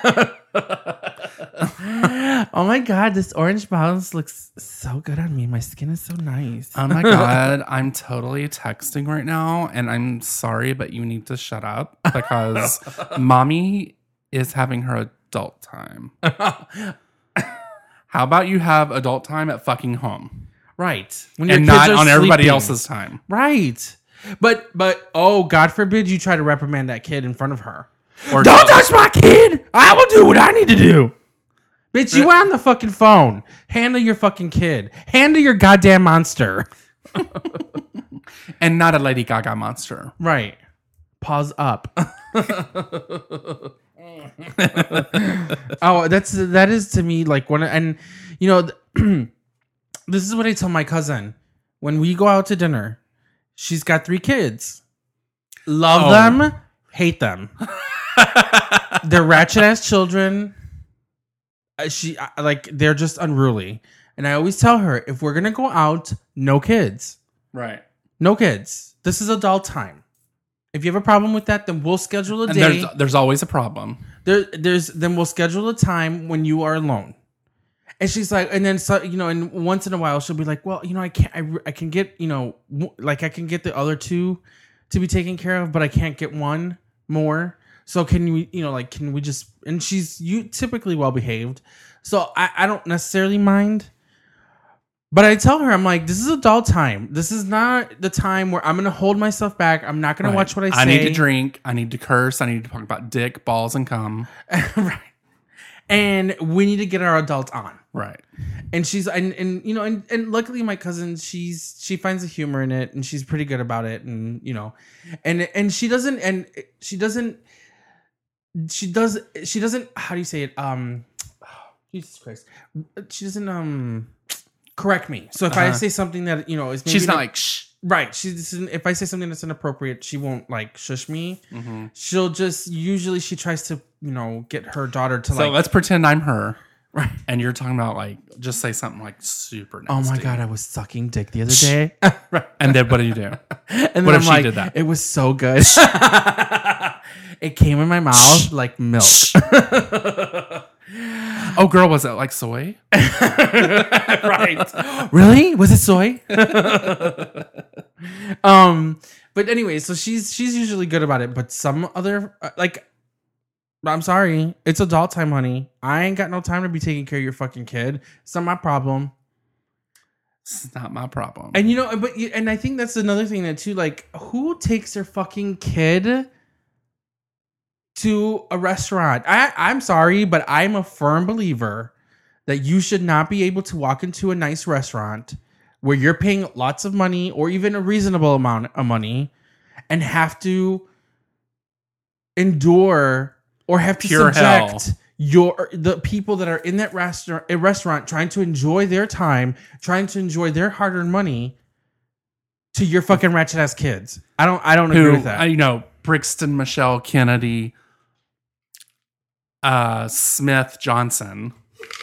Oh my God, this orange balance looks so good on me. My skin is so nice. Oh my God, I'm totally texting right now and I'm sorry, but you need to shut up because mommy is having her adult time. How about you have adult time at fucking home Right. When and kids not are on everybody sleeping. else's time? Right. But, but, oh, God forbid you try to reprimand that kid in front of her. Or Don't touch my kid. I will do what I need to do. Bitch, you were on the fucking phone. Handle your fucking kid. Handle your goddamn monster. And not a Lady Gaga monster. Right. Pause up. Oh, that's that is to me like one, and you know, this is what I tell my cousin when we go out to dinner. She's got three kids. Love Oh. them, hate them. They're ratchet ass children. Uh, She uh, like they're just unruly, and I always tell her if we're gonna go out, no kids, Right. no kids. This is adult time. If you have a problem with that, then we'll schedule a And day. there's there's always a problem. There, there's then we'll schedule a time when you are alone. And she's like, and then so you know, and once in a while she'll be like, well, you know, I can't, I, I can get, you know, w- like I can get the other two to be taken care of, but I can't get one more. So can we, you know, like, can we just? And she's you typically well behaved, so I, I don't necessarily mind. But I tell her, I'm like, this is adult time. This is not the time where I'm gonna hold myself back. I'm not gonna Right. watch what I say. I need to drink. I need to curse. I need to talk about dick, balls, and cum. Right. And we need to get our adults on. Right. And she's and, and you know and, and luckily my cousin, she's she finds the humor in it and she's pretty good about it, and you know and and she doesn't and she doesn't she does she doesn't how do you say it um Jesus Christ, she doesn't um correct me. So if I Uh-huh. say something that you know is maybe She's not like shh. right, she's if I say something that's inappropriate, she won't like shush me. Mm-hmm. She'll just usually she tries to you know get her daughter to So like let's pretend I'm her. right. And you're talking about like just say something like super Oh nasty. my god, I was sucking dick the other day. Right. And then what do you do? And What then if I'm she like, did that? It was so good. It came in my mouth like milk. Oh, girl, was it like soy? Right. Really? Was it soy? um, but anyway, so she's she's usually good about it, but some other uh, like I'm sorry, it's adult time, honey. I ain't got no time to be taking care of your fucking kid. It's not my problem. It's not my problem. And you know, but you, and I think that's another thing that too. Like, who takes their fucking kid to a restaurant? I, I'm sorry, but I'm a firm believer that you should not be able to walk into a nice restaurant where you're paying lots of money or even a reasonable amount of money and have to endure or have to Pure subject hell. your the people that are in that restaurant a restaurant trying to enjoy their time, trying to enjoy their hard-earned money to your fucking ratchet ass kids. I don't I don't agree Who, with that. uh, you know, Brixton Michelle Kennedy, uh, Smith Johnson.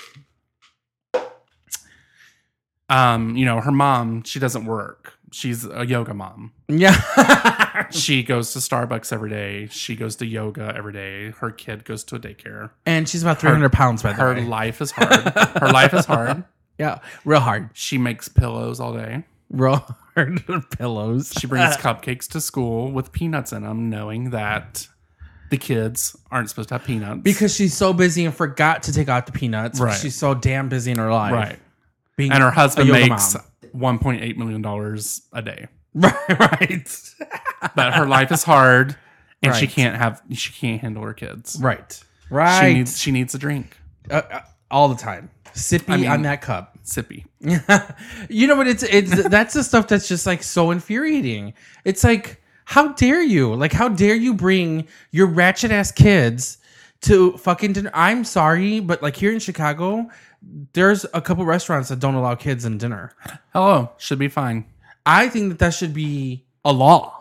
Um, you know, her mom, she doesn't work. She's a yoga mom. Yeah. She goes to Starbucks every day. She goes to yoga every day. Her kid goes to a daycare. And she's about three hundred pounds by the Her way. life is hard. Her life is hard. Yeah. Real hard. She makes pillows all day. Real hard pillows. She brings cupcakes to school with peanuts in them, knowing that the kids aren't supposed to have peanuts. Because she's so busy and forgot to take out the peanuts. Right. She's so damn busy in her life. Right. Being And her a husband yoga makes mom. one point eight million dollars a day. Right. Right. But her life is hard and she Right. can't have she can't handle her kids. Right. Right. She needs she needs a drink. uh, uh, all the time. Sippy I mean- on that cup. Sippy. You know, but it's it's that's the stuff that's just like so infuriating. It's like, how dare you? Like, how dare you bring your ratchet ass kids to fucking dinner? I'm sorry, but like here in Chicago, there's a couple restaurants that don't allow kids in dinner. Hello. Should be fine. I think that that should be a law.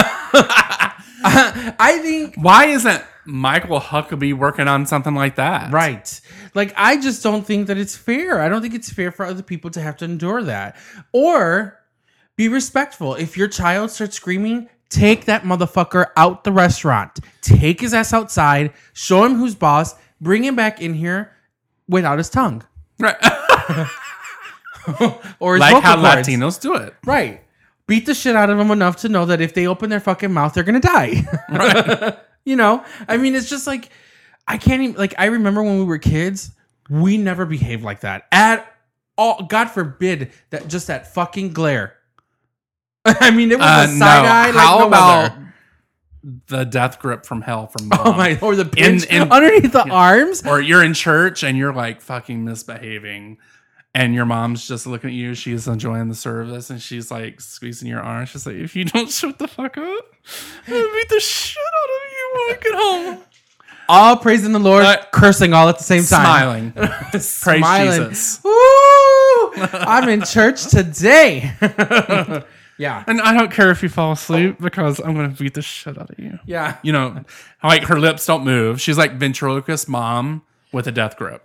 I think Why isn't Michael Huckabee working on something like that? right. Like, I just don't think that it's fair. I don't think it's fair for other people to have to endure that. Or be respectful. If your child starts screaming, take that motherfucker out the restaurant. Take his ass outside. Show him who's boss. Bring him back in here without his tongue. Right. Or his Like vocal how cords. Latinos do it. Right. Beat the shit out of them enough to know that if they open their fucking mouth, they're going to die. Right. You know? I mean, it's just like, I can't even, like, I remember when we were kids, we never behaved like that at all. God forbid that just that fucking glare. I mean, it was Uh, a no. side eye like How no about other. the death grip from hell from mom. Oh my! Or the pinch In- in- underneath the arms. Or you're in church and you're like fucking misbehaving, and your mom's just looking at you. She's enjoying the service, and she's like squeezing your arm. She's like, "If you don't shut the fuck up, I'll beat the shit out of you when I get home." All praising the Lord, Uh, cursing all at the same time. Smiling. Praise Smiling. Jesus. Woo! I'm in church today. Yeah. And I don't care if you fall asleep because I'm going to beat the shit out of you. Yeah. You know, like her lips don't move. She's like ventriloquist mom with a death grip.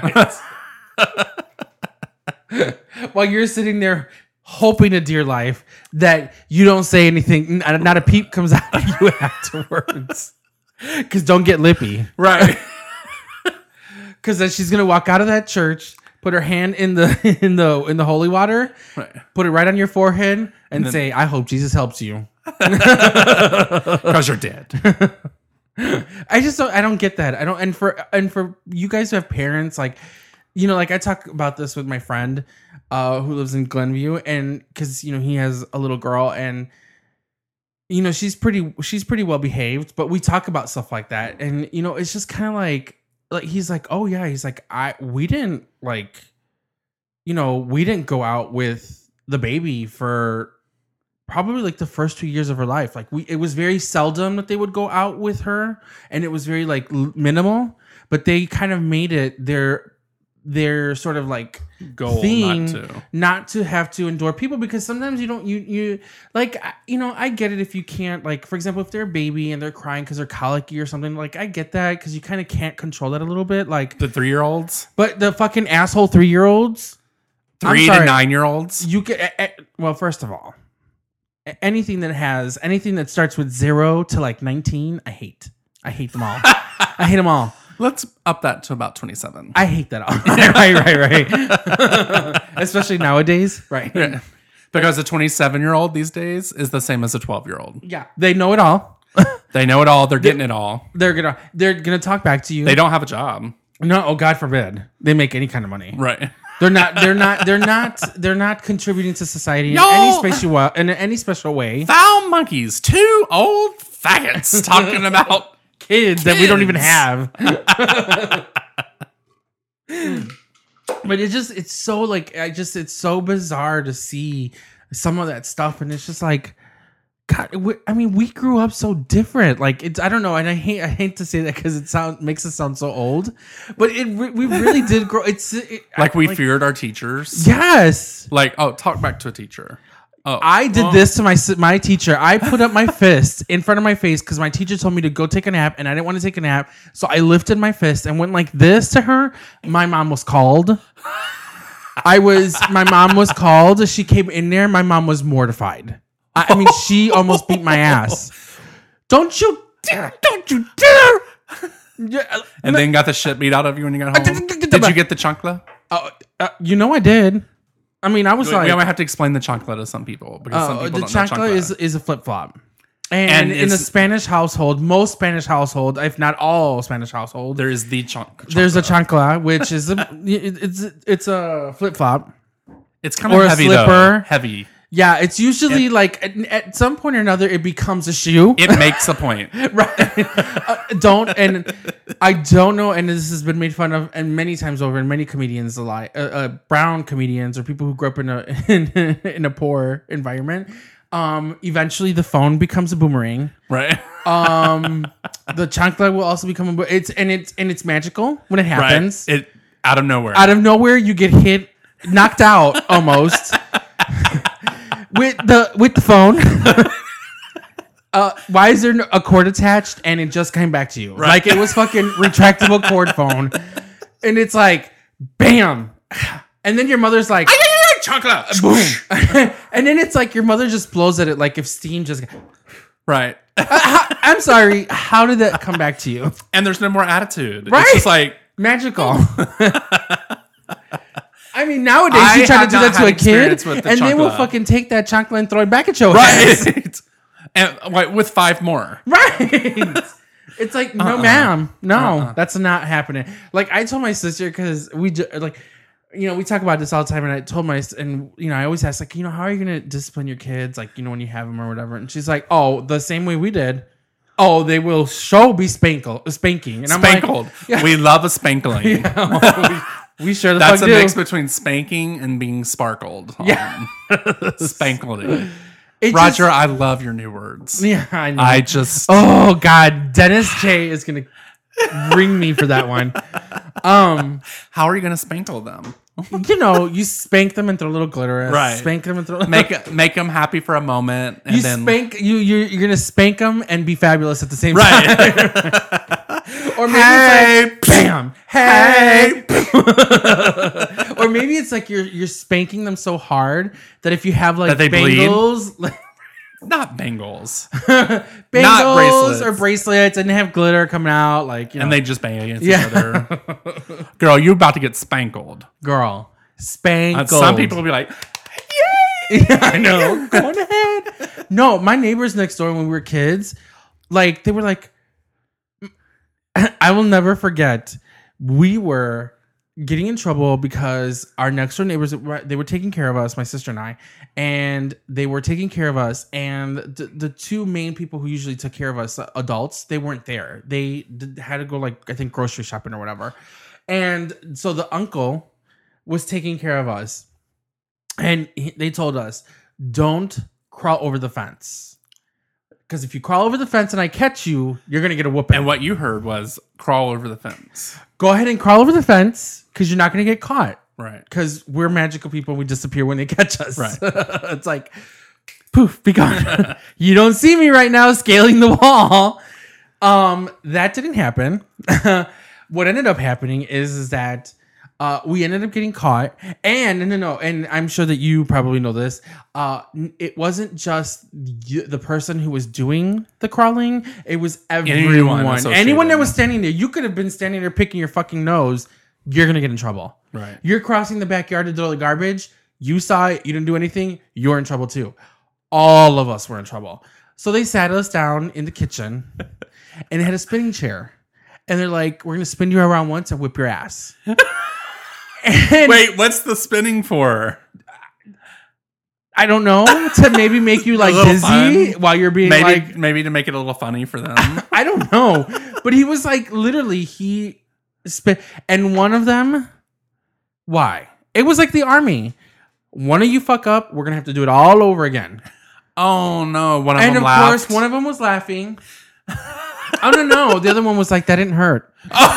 While you're sitting there hoping to dear life that you don't say anything, n- not a peep comes out of you afterwards. Because don't get lippy. Right. Because then she's gonna walk out of that church, put her hand in the in the in the holy water, Right. put it right on your forehead, and then- say, "I hope Jesus helps you." Because you're dead. I just don't. I don't get that. I don't. And for and for you guys who have parents, like, you know, like I talk about this with my friend, uh, who lives in Glenview, and because you know he has a little girl, and you know she's pretty she's pretty well behaved, but we talk about stuff like that, and you know it's just kind of like like he's like, oh yeah, he's like, I we didn't like, you know, we didn't go out with the baby for probably like the first two years of her life. Like we, it was very seldom that they would go out with her, and it was very like l- minimal. But they kind of made it their their sort of like Goal thing not to. not to have to endure people, because sometimes you don't you you like I- you know I get it if you can't, like, for example, if they're a baby and they're crying because they're colicky or something, like I get that because you kind of can't control that a little bit, like. The three year olds, But the fucking asshole three year olds, three to nine year olds. you get eh, eh, well. First of all, a- anything that has anything that starts with zero to like nineteen, I hate. I hate them all. I hate them all. Let's up that to about twenty-seven. I hate that all. right, right, right. Especially nowadays, right? Yeah. Because a twenty-seven year old these days is the same as a twelve year old. Yeah, they know it all. They know it all. They're getting it all. They're gonna they're gonna talk back to you. They don't have a job. No, oh God forbid they make any kind of money. Right. They're not. They're not. They're not. They're not contributing to society in No. any special in any special way. Foul monkeys. Two old faggots talking about Kids, that we don't even Kids. have. But it just it's so like I just it's so bizarre to see some of that stuff, and it's just like, God, we, I mean, we grew up so different. Like it's I don't know, and I hate I hate to say that because it sound makes us sound so old, but it re- we really did grow. It's it, like we like, feared our teachers. yes. Like, oh, talk back to a teacher. Oh, I did well, this to my s- my teacher. I put up my fist in front of my face because my teacher told me to go take a nap, and I didn't want to take a nap. So I lifted my fist and went like this to her. My mom was called. I was. My mom was called. She came in there. My mom was mortified. I, I mean, she almost beat my ass. Don't you dare! Don't you dare! Yeah, And then got the shit beat out of you when you got home. Did you get the chancla? uh, uh, you know I did. I mean, I was We, like, we might have to explain the chancla to some people because some Oh, people the don't know chancla chancla. is is a flip flop, and, And in a it's- Spanish household, most Spanish household, if not all Spanish household, There is the chanc- there's a chancla. chancla, which is a it- it's it's a flip flop. It's kind or of a heavy slipper. though. Heavy. Yeah, it's usually like at, at some point or another, it becomes a shoe. It makes a point. Right. Uh, don't and I don't know, and this has been made fun of and many times over, and many comedians alike, uh, uh, brown comedians or people who grew up in a in, in a poor environment. Um, eventually, the phone becomes a boomerang. Right. Um, the chancla will also become a bo- it's and it's and it's magical when it Right. happens. It out of nowhere. Out of nowhere, you get hit, knocked out almost. with the with the phone. uh, why is there no- a cord attached and it just came back to you? Right. Like it was fucking retractable cord phone, and it's like, bam, and then your mother's like, chancla. boom, and then it's like your mother just blows at it like if steam just. Right. I'm sorry. How did that come back to you? And there's no more attitude. Right. It's just like Magical. I mean, nowadays I you try to have do not that to had a kid, experience with the and they will chancla. fucking take that chancla and throw it back at your ass. right. And like, with five more. Right. It's like, no, Uh-uh. ma'am. No, Uh-uh. that's not happening. Like, I told my sister, because we, ju- like, you know, we talk about this all the time, and I told my, and, you know, I always ask, like, you know, how are you going to discipline your kids, like, you know, when you have them or whatever? And she's like, oh, the same way we did. Oh, they will show be spankle, spanking. And I'm Spankled. like, yeah. We love a spankling. Yeah, we, we sure the That's fuck a do. mix between spanking and being sparkled. Yeah. Spankled. It Roger, just- I love your new words. yeah, I know. I just oh God, Dennis J is gonna ring me for that one. Um, how are you gonna spankle them? you know, you spank them and throw a little glitter. at- Right. Spank them and throw. Make make them happy for a moment and you then spank you. You're, you're gonna spank them and be fabulous at the same Right. time. Or maybe Hey, it's like, bam, hey. Or maybe it's like you're you're spanking them so hard that if you have like That they bleed? bangles, like not bangles. bangles bracelets. or bracelets, and they have glitter coming out, like you know, And they just bang against Yeah. each other. Girl, you about to get spankled. girl Uh, spankled. some people will be like, Yeah, I know. Go on ahead. No, my neighbors next door when we were kids, like they were like, I will never forget. We were getting in trouble because our next door neighbors, they were taking care of us, my sister and I, and they were taking care of us. And the, the two main people who usually took care of us, adults, they weren't there. They did, had to go like I think grocery shopping or whatever. And so the uncle was taking care of us. And he, they told us, don't crawl over the fence. Because if you crawl over the fence and I catch you, you're going to get a whooping. and what you heard was crawl over the fence. Go ahead and crawl over the fence because you're not going to get caught. Right. Because we're magical people. We disappear when they catch us. Right. It's like, poof, be gone. You don't see me right now scaling the wall. Um, that didn't happen. What ended up happening is, is that Uh, we ended up getting caught, and no, no, no, and I'm sure that you probably know this. Uh, it wasn't just y- the person who was doing the crawling; it was everyone. Anyone associated. Anyone that was standing there. You could have been standing there picking your fucking nose. You're gonna get in trouble. Right. You're crossing the backyard to throw the garbage. You saw it. You didn't do anything. You're in trouble too. All of us were in trouble. So they sat us down in the kitchen, and they had a spinning chair, and they're like, "We're gonna spin you around once and whip your ass." And Wait, what's the spinning for? I don't know, to maybe make you like little dizzy fun. while you're being Maybe like, maybe to make it a little funny for them. I don't know. But he was like, literally, he spit. And one of them, why? It was like the army. One of you fuck up, we're going to have to do it all over again. Oh no, one of And them of laughed. course, one of them was laughing. Oh, no, no. The other one was like, that didn't hurt.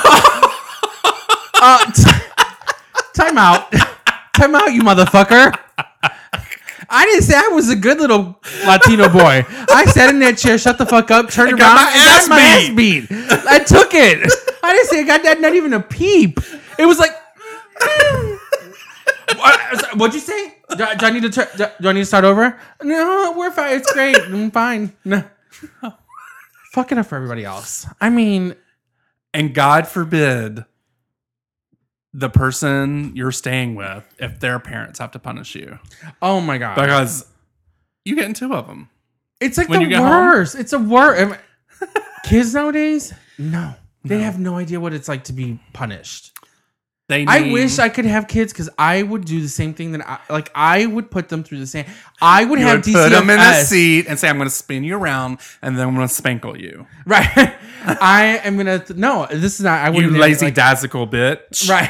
uh, t- time out. Time out, you motherfucker. I didn't say I was a good little Latino boy. I sat in that chair, shut the fuck up, turned around, got my and got ass my ass beat. I took it. I didn't say I got that, not even a peep. It was like, what, what'd you say? Do, do I need to turn? Do, do I need to start over? No, we're fine. It's great. I'm fine. No. Fuck it up for everybody else. I mean, And God forbid the person you're staying with, if their parents have to punish you. oh my god, Because you get in two of them. it's like when the you get home- worst. It's a worst. Kids nowadays, no, they have no idea what it's like to be punished. They need, I wish I could have kids because I would do the same thing that I like. I would put them through the same. I would you have would D C F S. put them in a seat and say, I'm going to spin you around and then I'm going to spankle you. Right. I am gonna th- no. This is not. I You wouldn't lazy like, dazzle bitch. Right.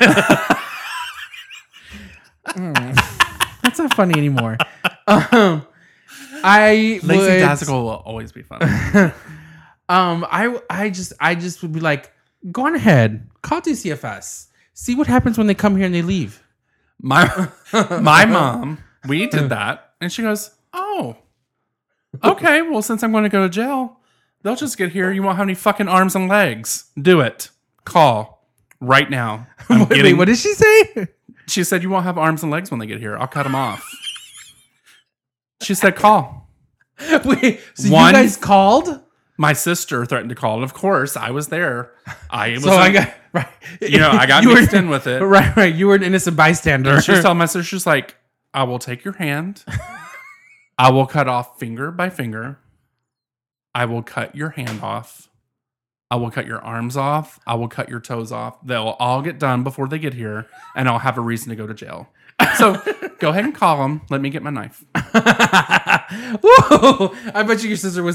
Mm. That's not funny anymore. Um, I Lazy would, dazzle will always be fun. Um, I I just I just would be like, go on ahead, call D C F S. See what happens when they come here and they leave. My my mom, we did that, and she goes, "Oh, okay. Well, since I'm going to go to jail, they'll just get here. You won't have any fucking arms and legs. Do it. Call right now." I'm Wait, getting- what did she say? She said, "You won't have arms and legs when they get here. I'll cut them off." She said, "Call." Wait, so One- you guys called? My sister threatened to call, and of course, I was there. I was, So I got right. you know, I got You were- mixed in with it. Right, right. You were an innocent bystander. And she was telling my sister, she's like, I will take your hand. I will cut off finger by finger. I will cut your hand off. I will cut your arms off. I will cut your toes off. They'll all get done before they get here, and I'll have a reason to go to jail. So go ahead and call them. Let me get my knife. Whoa! I bet you your sister was like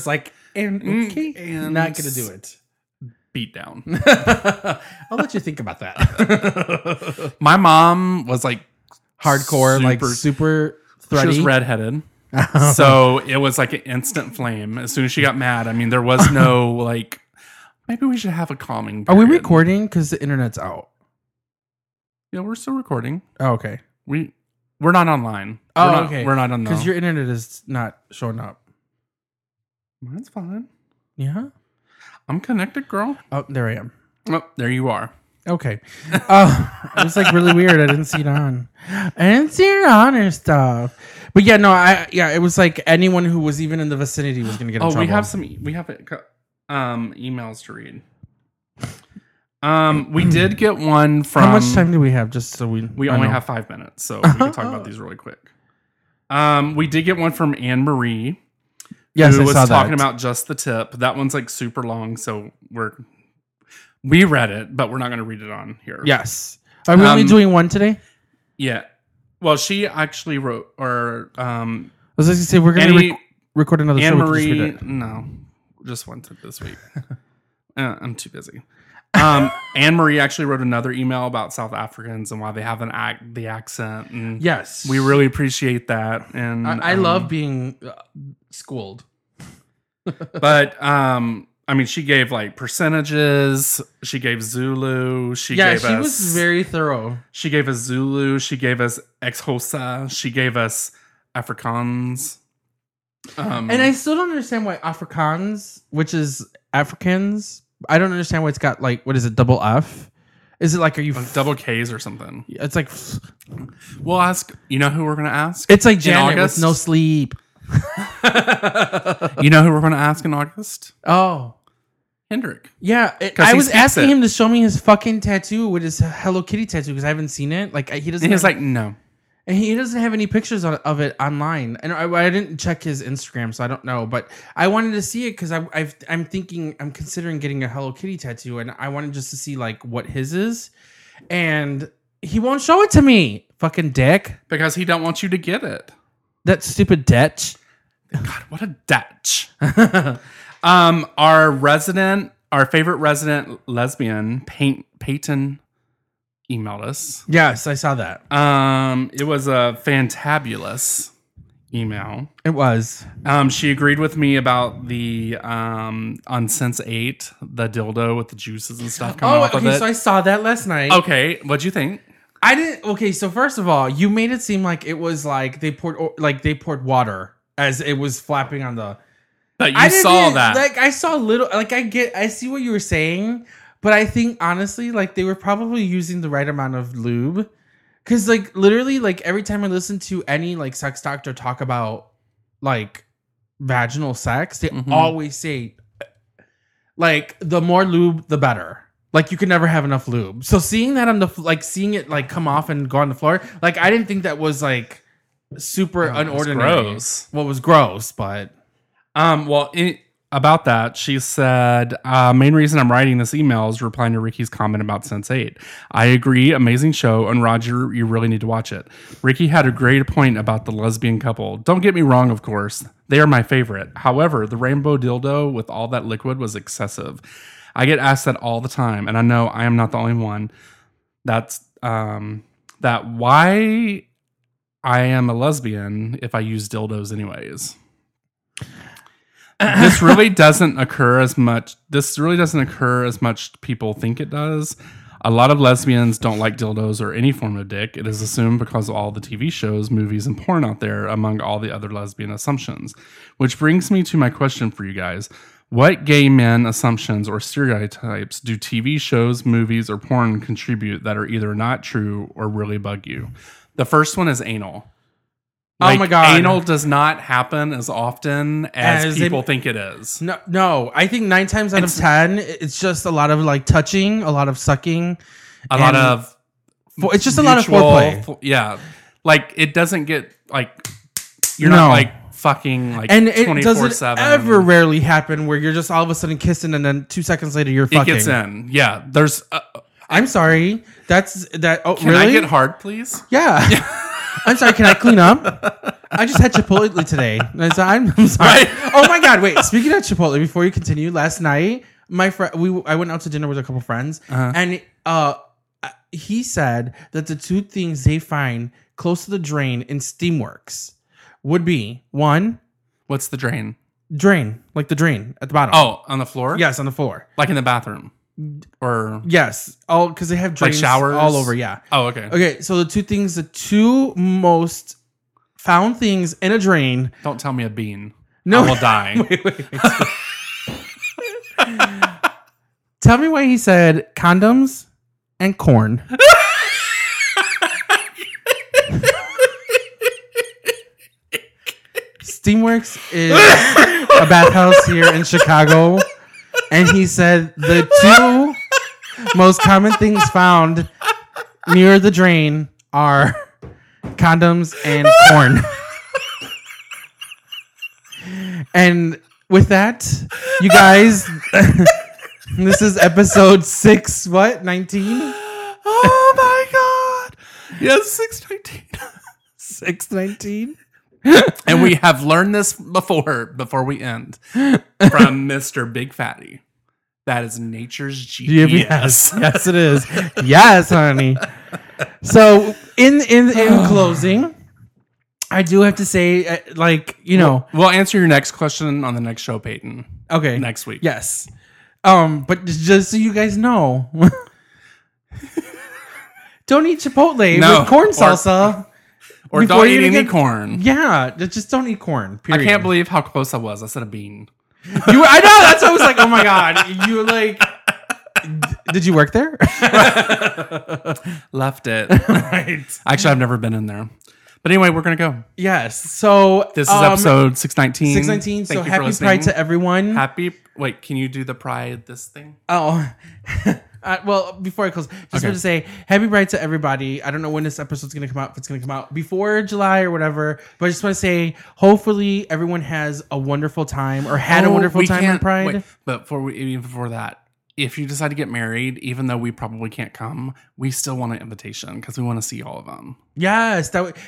And okay, and not gonna do it. Beat down. I'll let you think about that. My mom was like Hardcore, super, like super thready. She was redheaded. So it was like an instant flame. As soon as she got mad, I mean, there was no like, maybe we should have a calming Are we period. recording? Because the internet's out. Yeah, we're still recording. Oh, okay. We, we're not online. Oh, we're not, okay. We're not on Because the... your internet is not showing up. Mine's fine. Yeah? I'm connected, girl. Oh, there I am. Oh, there you are. Okay. Uh, it was like really weird. I didn't see it on. I didn't see it on and stuff. But yeah, no, I yeah, it was like anyone who was even in the vicinity was gonna get in Oh, trouble. we have some. We have um emails to read. Um, we did get one from. How much time do we have? Just so we We I only know. have five minutes, so we can talk about these really quick. Um, we did get one from Anne Marie. Yes, who I was saw talking that. about just the tip. That one's like super long, so we're we read it, but we're not going to read it on here. Yes. Are we only Um, doing one today? Yeah. Well, she actually wrote, or um, I was going to say we're going to Annie- rec- record another Anne show. we can just read Marie. it. No, just one tip this week. uh, I'm too busy. Um, Anne Marie actually wrote another email about South Africans and why they have an act, the accent, and Yes. we really appreciate that. And I, I um, love being uh, schooled. but um, I mean, she gave like percentages. She gave Zulu. She Yeah, gave she us. was very thorough. She gave us Zulu. She gave us Xhosa. She gave us Afrikaans. Um, And I still don't understand why Afrikaans, which is Africans, I don't understand why it's got like, what is it, double F? Is it like, are you... like double K's or something. It's like... We'll ask. You know who we're going to ask? It's like In Janet August? with no sleep. You know who we're going to ask in August? Oh. Hendrik. Yeah, it, 'Cause I he was speaks asking it. him to show me his fucking tattoo with his Hello Kitty tattoo because I haven't seen it. Like he doesn't. And he's have, like, no. and he doesn't have any pictures on, of it online. And I, I didn't check his Instagram, so I don't know. But I wanted to see it because I I've, I'm thinking I'm considering getting a Hello Kitty tattoo, and I wanted just to see like what his is, and he won't show it to me. Fucking dick. Because he don't want you to get it. That stupid ditch. God, what a Dutch. um, our resident, our favorite resident lesbian, Pay- Peyton, emailed us. Yes, I saw that. Um, it was a fantabulous email. It was. Um, she agreed with me about the um on Sense Eight, the dildo with the juices and stuff coming Oh, off okay. of it. So I saw that last night. okay, what'd you think? I didn't. Okay, so first of all, you made it seem like it was like they poured or- like they poured water as it was flapping on the. But you I didn't- saw that. Like I saw little. Like I get. I see what you were saying, but I think honestly, like they were probably using the right amount of lube, because like literally, like every time I listen to any like sex doctor talk about like vaginal sex, they Mhm. always say like the more lube, the better. Like you can never have enough lube. So seeing that on the like seeing it like come off and go on the floor, like I didn't think that was like super Oh, it was unordinary. gross. Well, it was gross, but Um, well, it, about that, she said, uh, main reason I'm writing this email is replying to Ricky's comment about Sense eight. I agree, amazing show, and Roger, you really need to watch it. Ricky had a great point about the lesbian couple. Don't get me wrong, of course. They are my favorite. However, the rainbow dildo with all that liquid was excessive. I get asked that all the time, and I know I am not the only one. That's, um, that why I am a lesbian if I use dildos anyways. This really doesn't occur as much. This really doesn't occur as much people think it does. A lot of lesbians don't like dildos or any form of dick. It is assumed because of all the T V shows, movies, and porn out there, among all the other lesbian assumptions. Which brings me to my question for you guys. What gay men assumptions or stereotypes do T V shows, movies, or porn contribute that are either not true or really bug you? The first one is anal. Oh my God. Anal does not happen as often as, As people in- think it is. no, no. I think nine times out of ten, it's just a lot of like touching, a lot of sucking, A lot and of fo- it's just a lot of mutual- foreplay. fo- yeah, like it doesn't get like you're No. not like fucking like And it twenty four doesn't seven. ever rarely happen where you're just all of a sudden kissing and then two seconds later you're It fucking. gets in. Yeah, there's. Uh, I'm sorry. That's that. Oh, can really? I get hard, please? Yeah. I'm sorry. Can I clean up? I just had Chipotle today. So I'm, I'm sorry. Right. Oh my God! Wait. Speaking of Chipotle, before you continue, last night my friend, we I went out to dinner with a couple friends, Uh-huh. and uh, he said that the two things they find close to the drain in Steamworks would be one, What's the drain? drain, like the drain at the bottom. Oh, on the floor? yes, on the floor. Like in the bathroom? Or Yes, all because they have like drains showers? all over. Yeah. Oh, okay. Okay, so the two things, the two most found things in a drain. Don't tell me a bean. No. I will die. Wait, wait, wait. Tell me why he said condoms and corn. Steamworks is a bathhouse here in Chicago, and he said the two most common things found near the drain are condoms and corn. And with that, you guys, this is episode six, what, nineteen? Oh my God. Yes, six nineteen. six nineteen? And we have learned this before, before we end, from Mister Big Fatty. That is nature's G P S. Yes, yes, it is. Yes, honey. So, in in in closing, I do have to say, uh, like, you know, We'll answer your next question on the next show, Peyton. okay, Next week. yes. Um, but just so you guys know, don't eat Chipotle No, with corn or- salsa. Or before don't you eat even any get- corn. Yeah, just don't eat corn. Period. I can't believe how close I was. I said a bean. you. Were, I know. That's why I was like, oh my God. You were like, d- did you work there? Left it. Right. Actually, I've never been in there. But anyway, we're going to go. Yes. So This is um, episode six nineteen. six nineteen. So Thank you for happy listening. Pride to everyone. Happy. Wait, can you do the pride this thing? Oh, uh, well, before I close, just Okay. want to say happy Pride to everybody. I don't know when this episode's going to come out, if it's going to come out before July or whatever, but I just want to say hopefully everyone has a wonderful time or had a Oh, wonderful we time in can't- Pride. wait, but before we, even before that, if you decide to get married, even though we probably can't come, we still want an invitation because we want to see all of them. Yes, that would.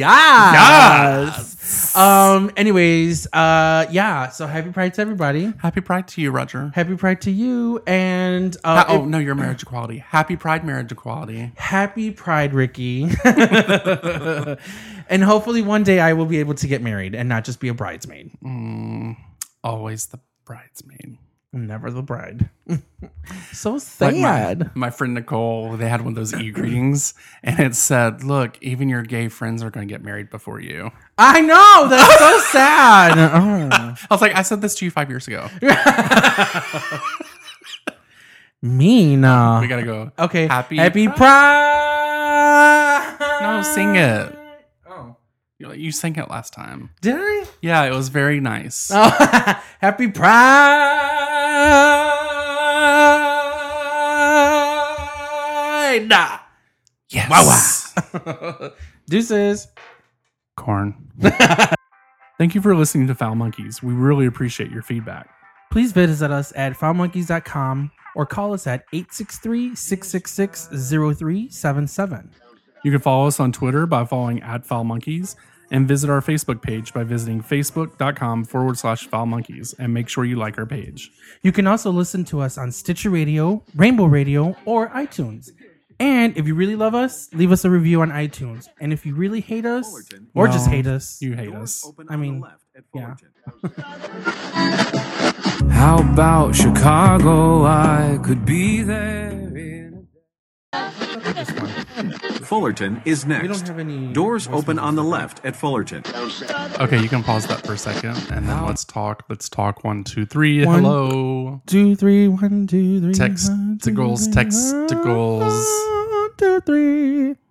Yes. Um. Anyways, uh, yeah. So happy Pride to everybody. Happy Pride to you, Roger. Happy Pride to you, and uh, Ha- oh, if- no, your marriage equality. Happy Pride marriage equality. happy Pride, Ricky. And hopefully one day I will be able to get married and not just be a bridesmaid. Mm, always the bridesmaid. Never the bride. So Like sad. my, my friend Nicole, they had one of those e-greetings, and it said, look, even your gay friends are going to get married before you. I know. That's so sad. Oh. I was like, I said this to you five years ago. Mean. Uh, We got to go. okay. Happy Happy Pride. Pride. No, sing it. Oh. You you sang it last time. Did I? Yeah, it was very nice. Oh, happy Pride. Yes. Wow. Deuces. Corn. Thank you for listening to Foul Monkeys. We really appreciate your feedback. Please visit us at foul monkeys dot com or call us at eight six three, six six six, zero three seven seven. You can follow us on Twitter by following at Foul Monkeys and visit our Facebook page by visiting facebook.com forward slash Foul Monkeys and make sure you like our page. You can also listen to us on Stitcher Radio, Rainbow Radio, or iTunes. And if you really love us, leave us a review on iTunes. And if you really hate us, or just Well, hate us, You hate us. Open I on mean, the left at yeah. Fullerton. How about Chicago? I could be there. In Fullerton is next. We don't have any Doors voice open messages. on the left at Fullerton. Okay, you can pause that for a second and then let's talk. Let's talk. One, two, three. One, Hello. Two, three, one, two, three. Text one, to two, goals, three, text to goals. One, two, three.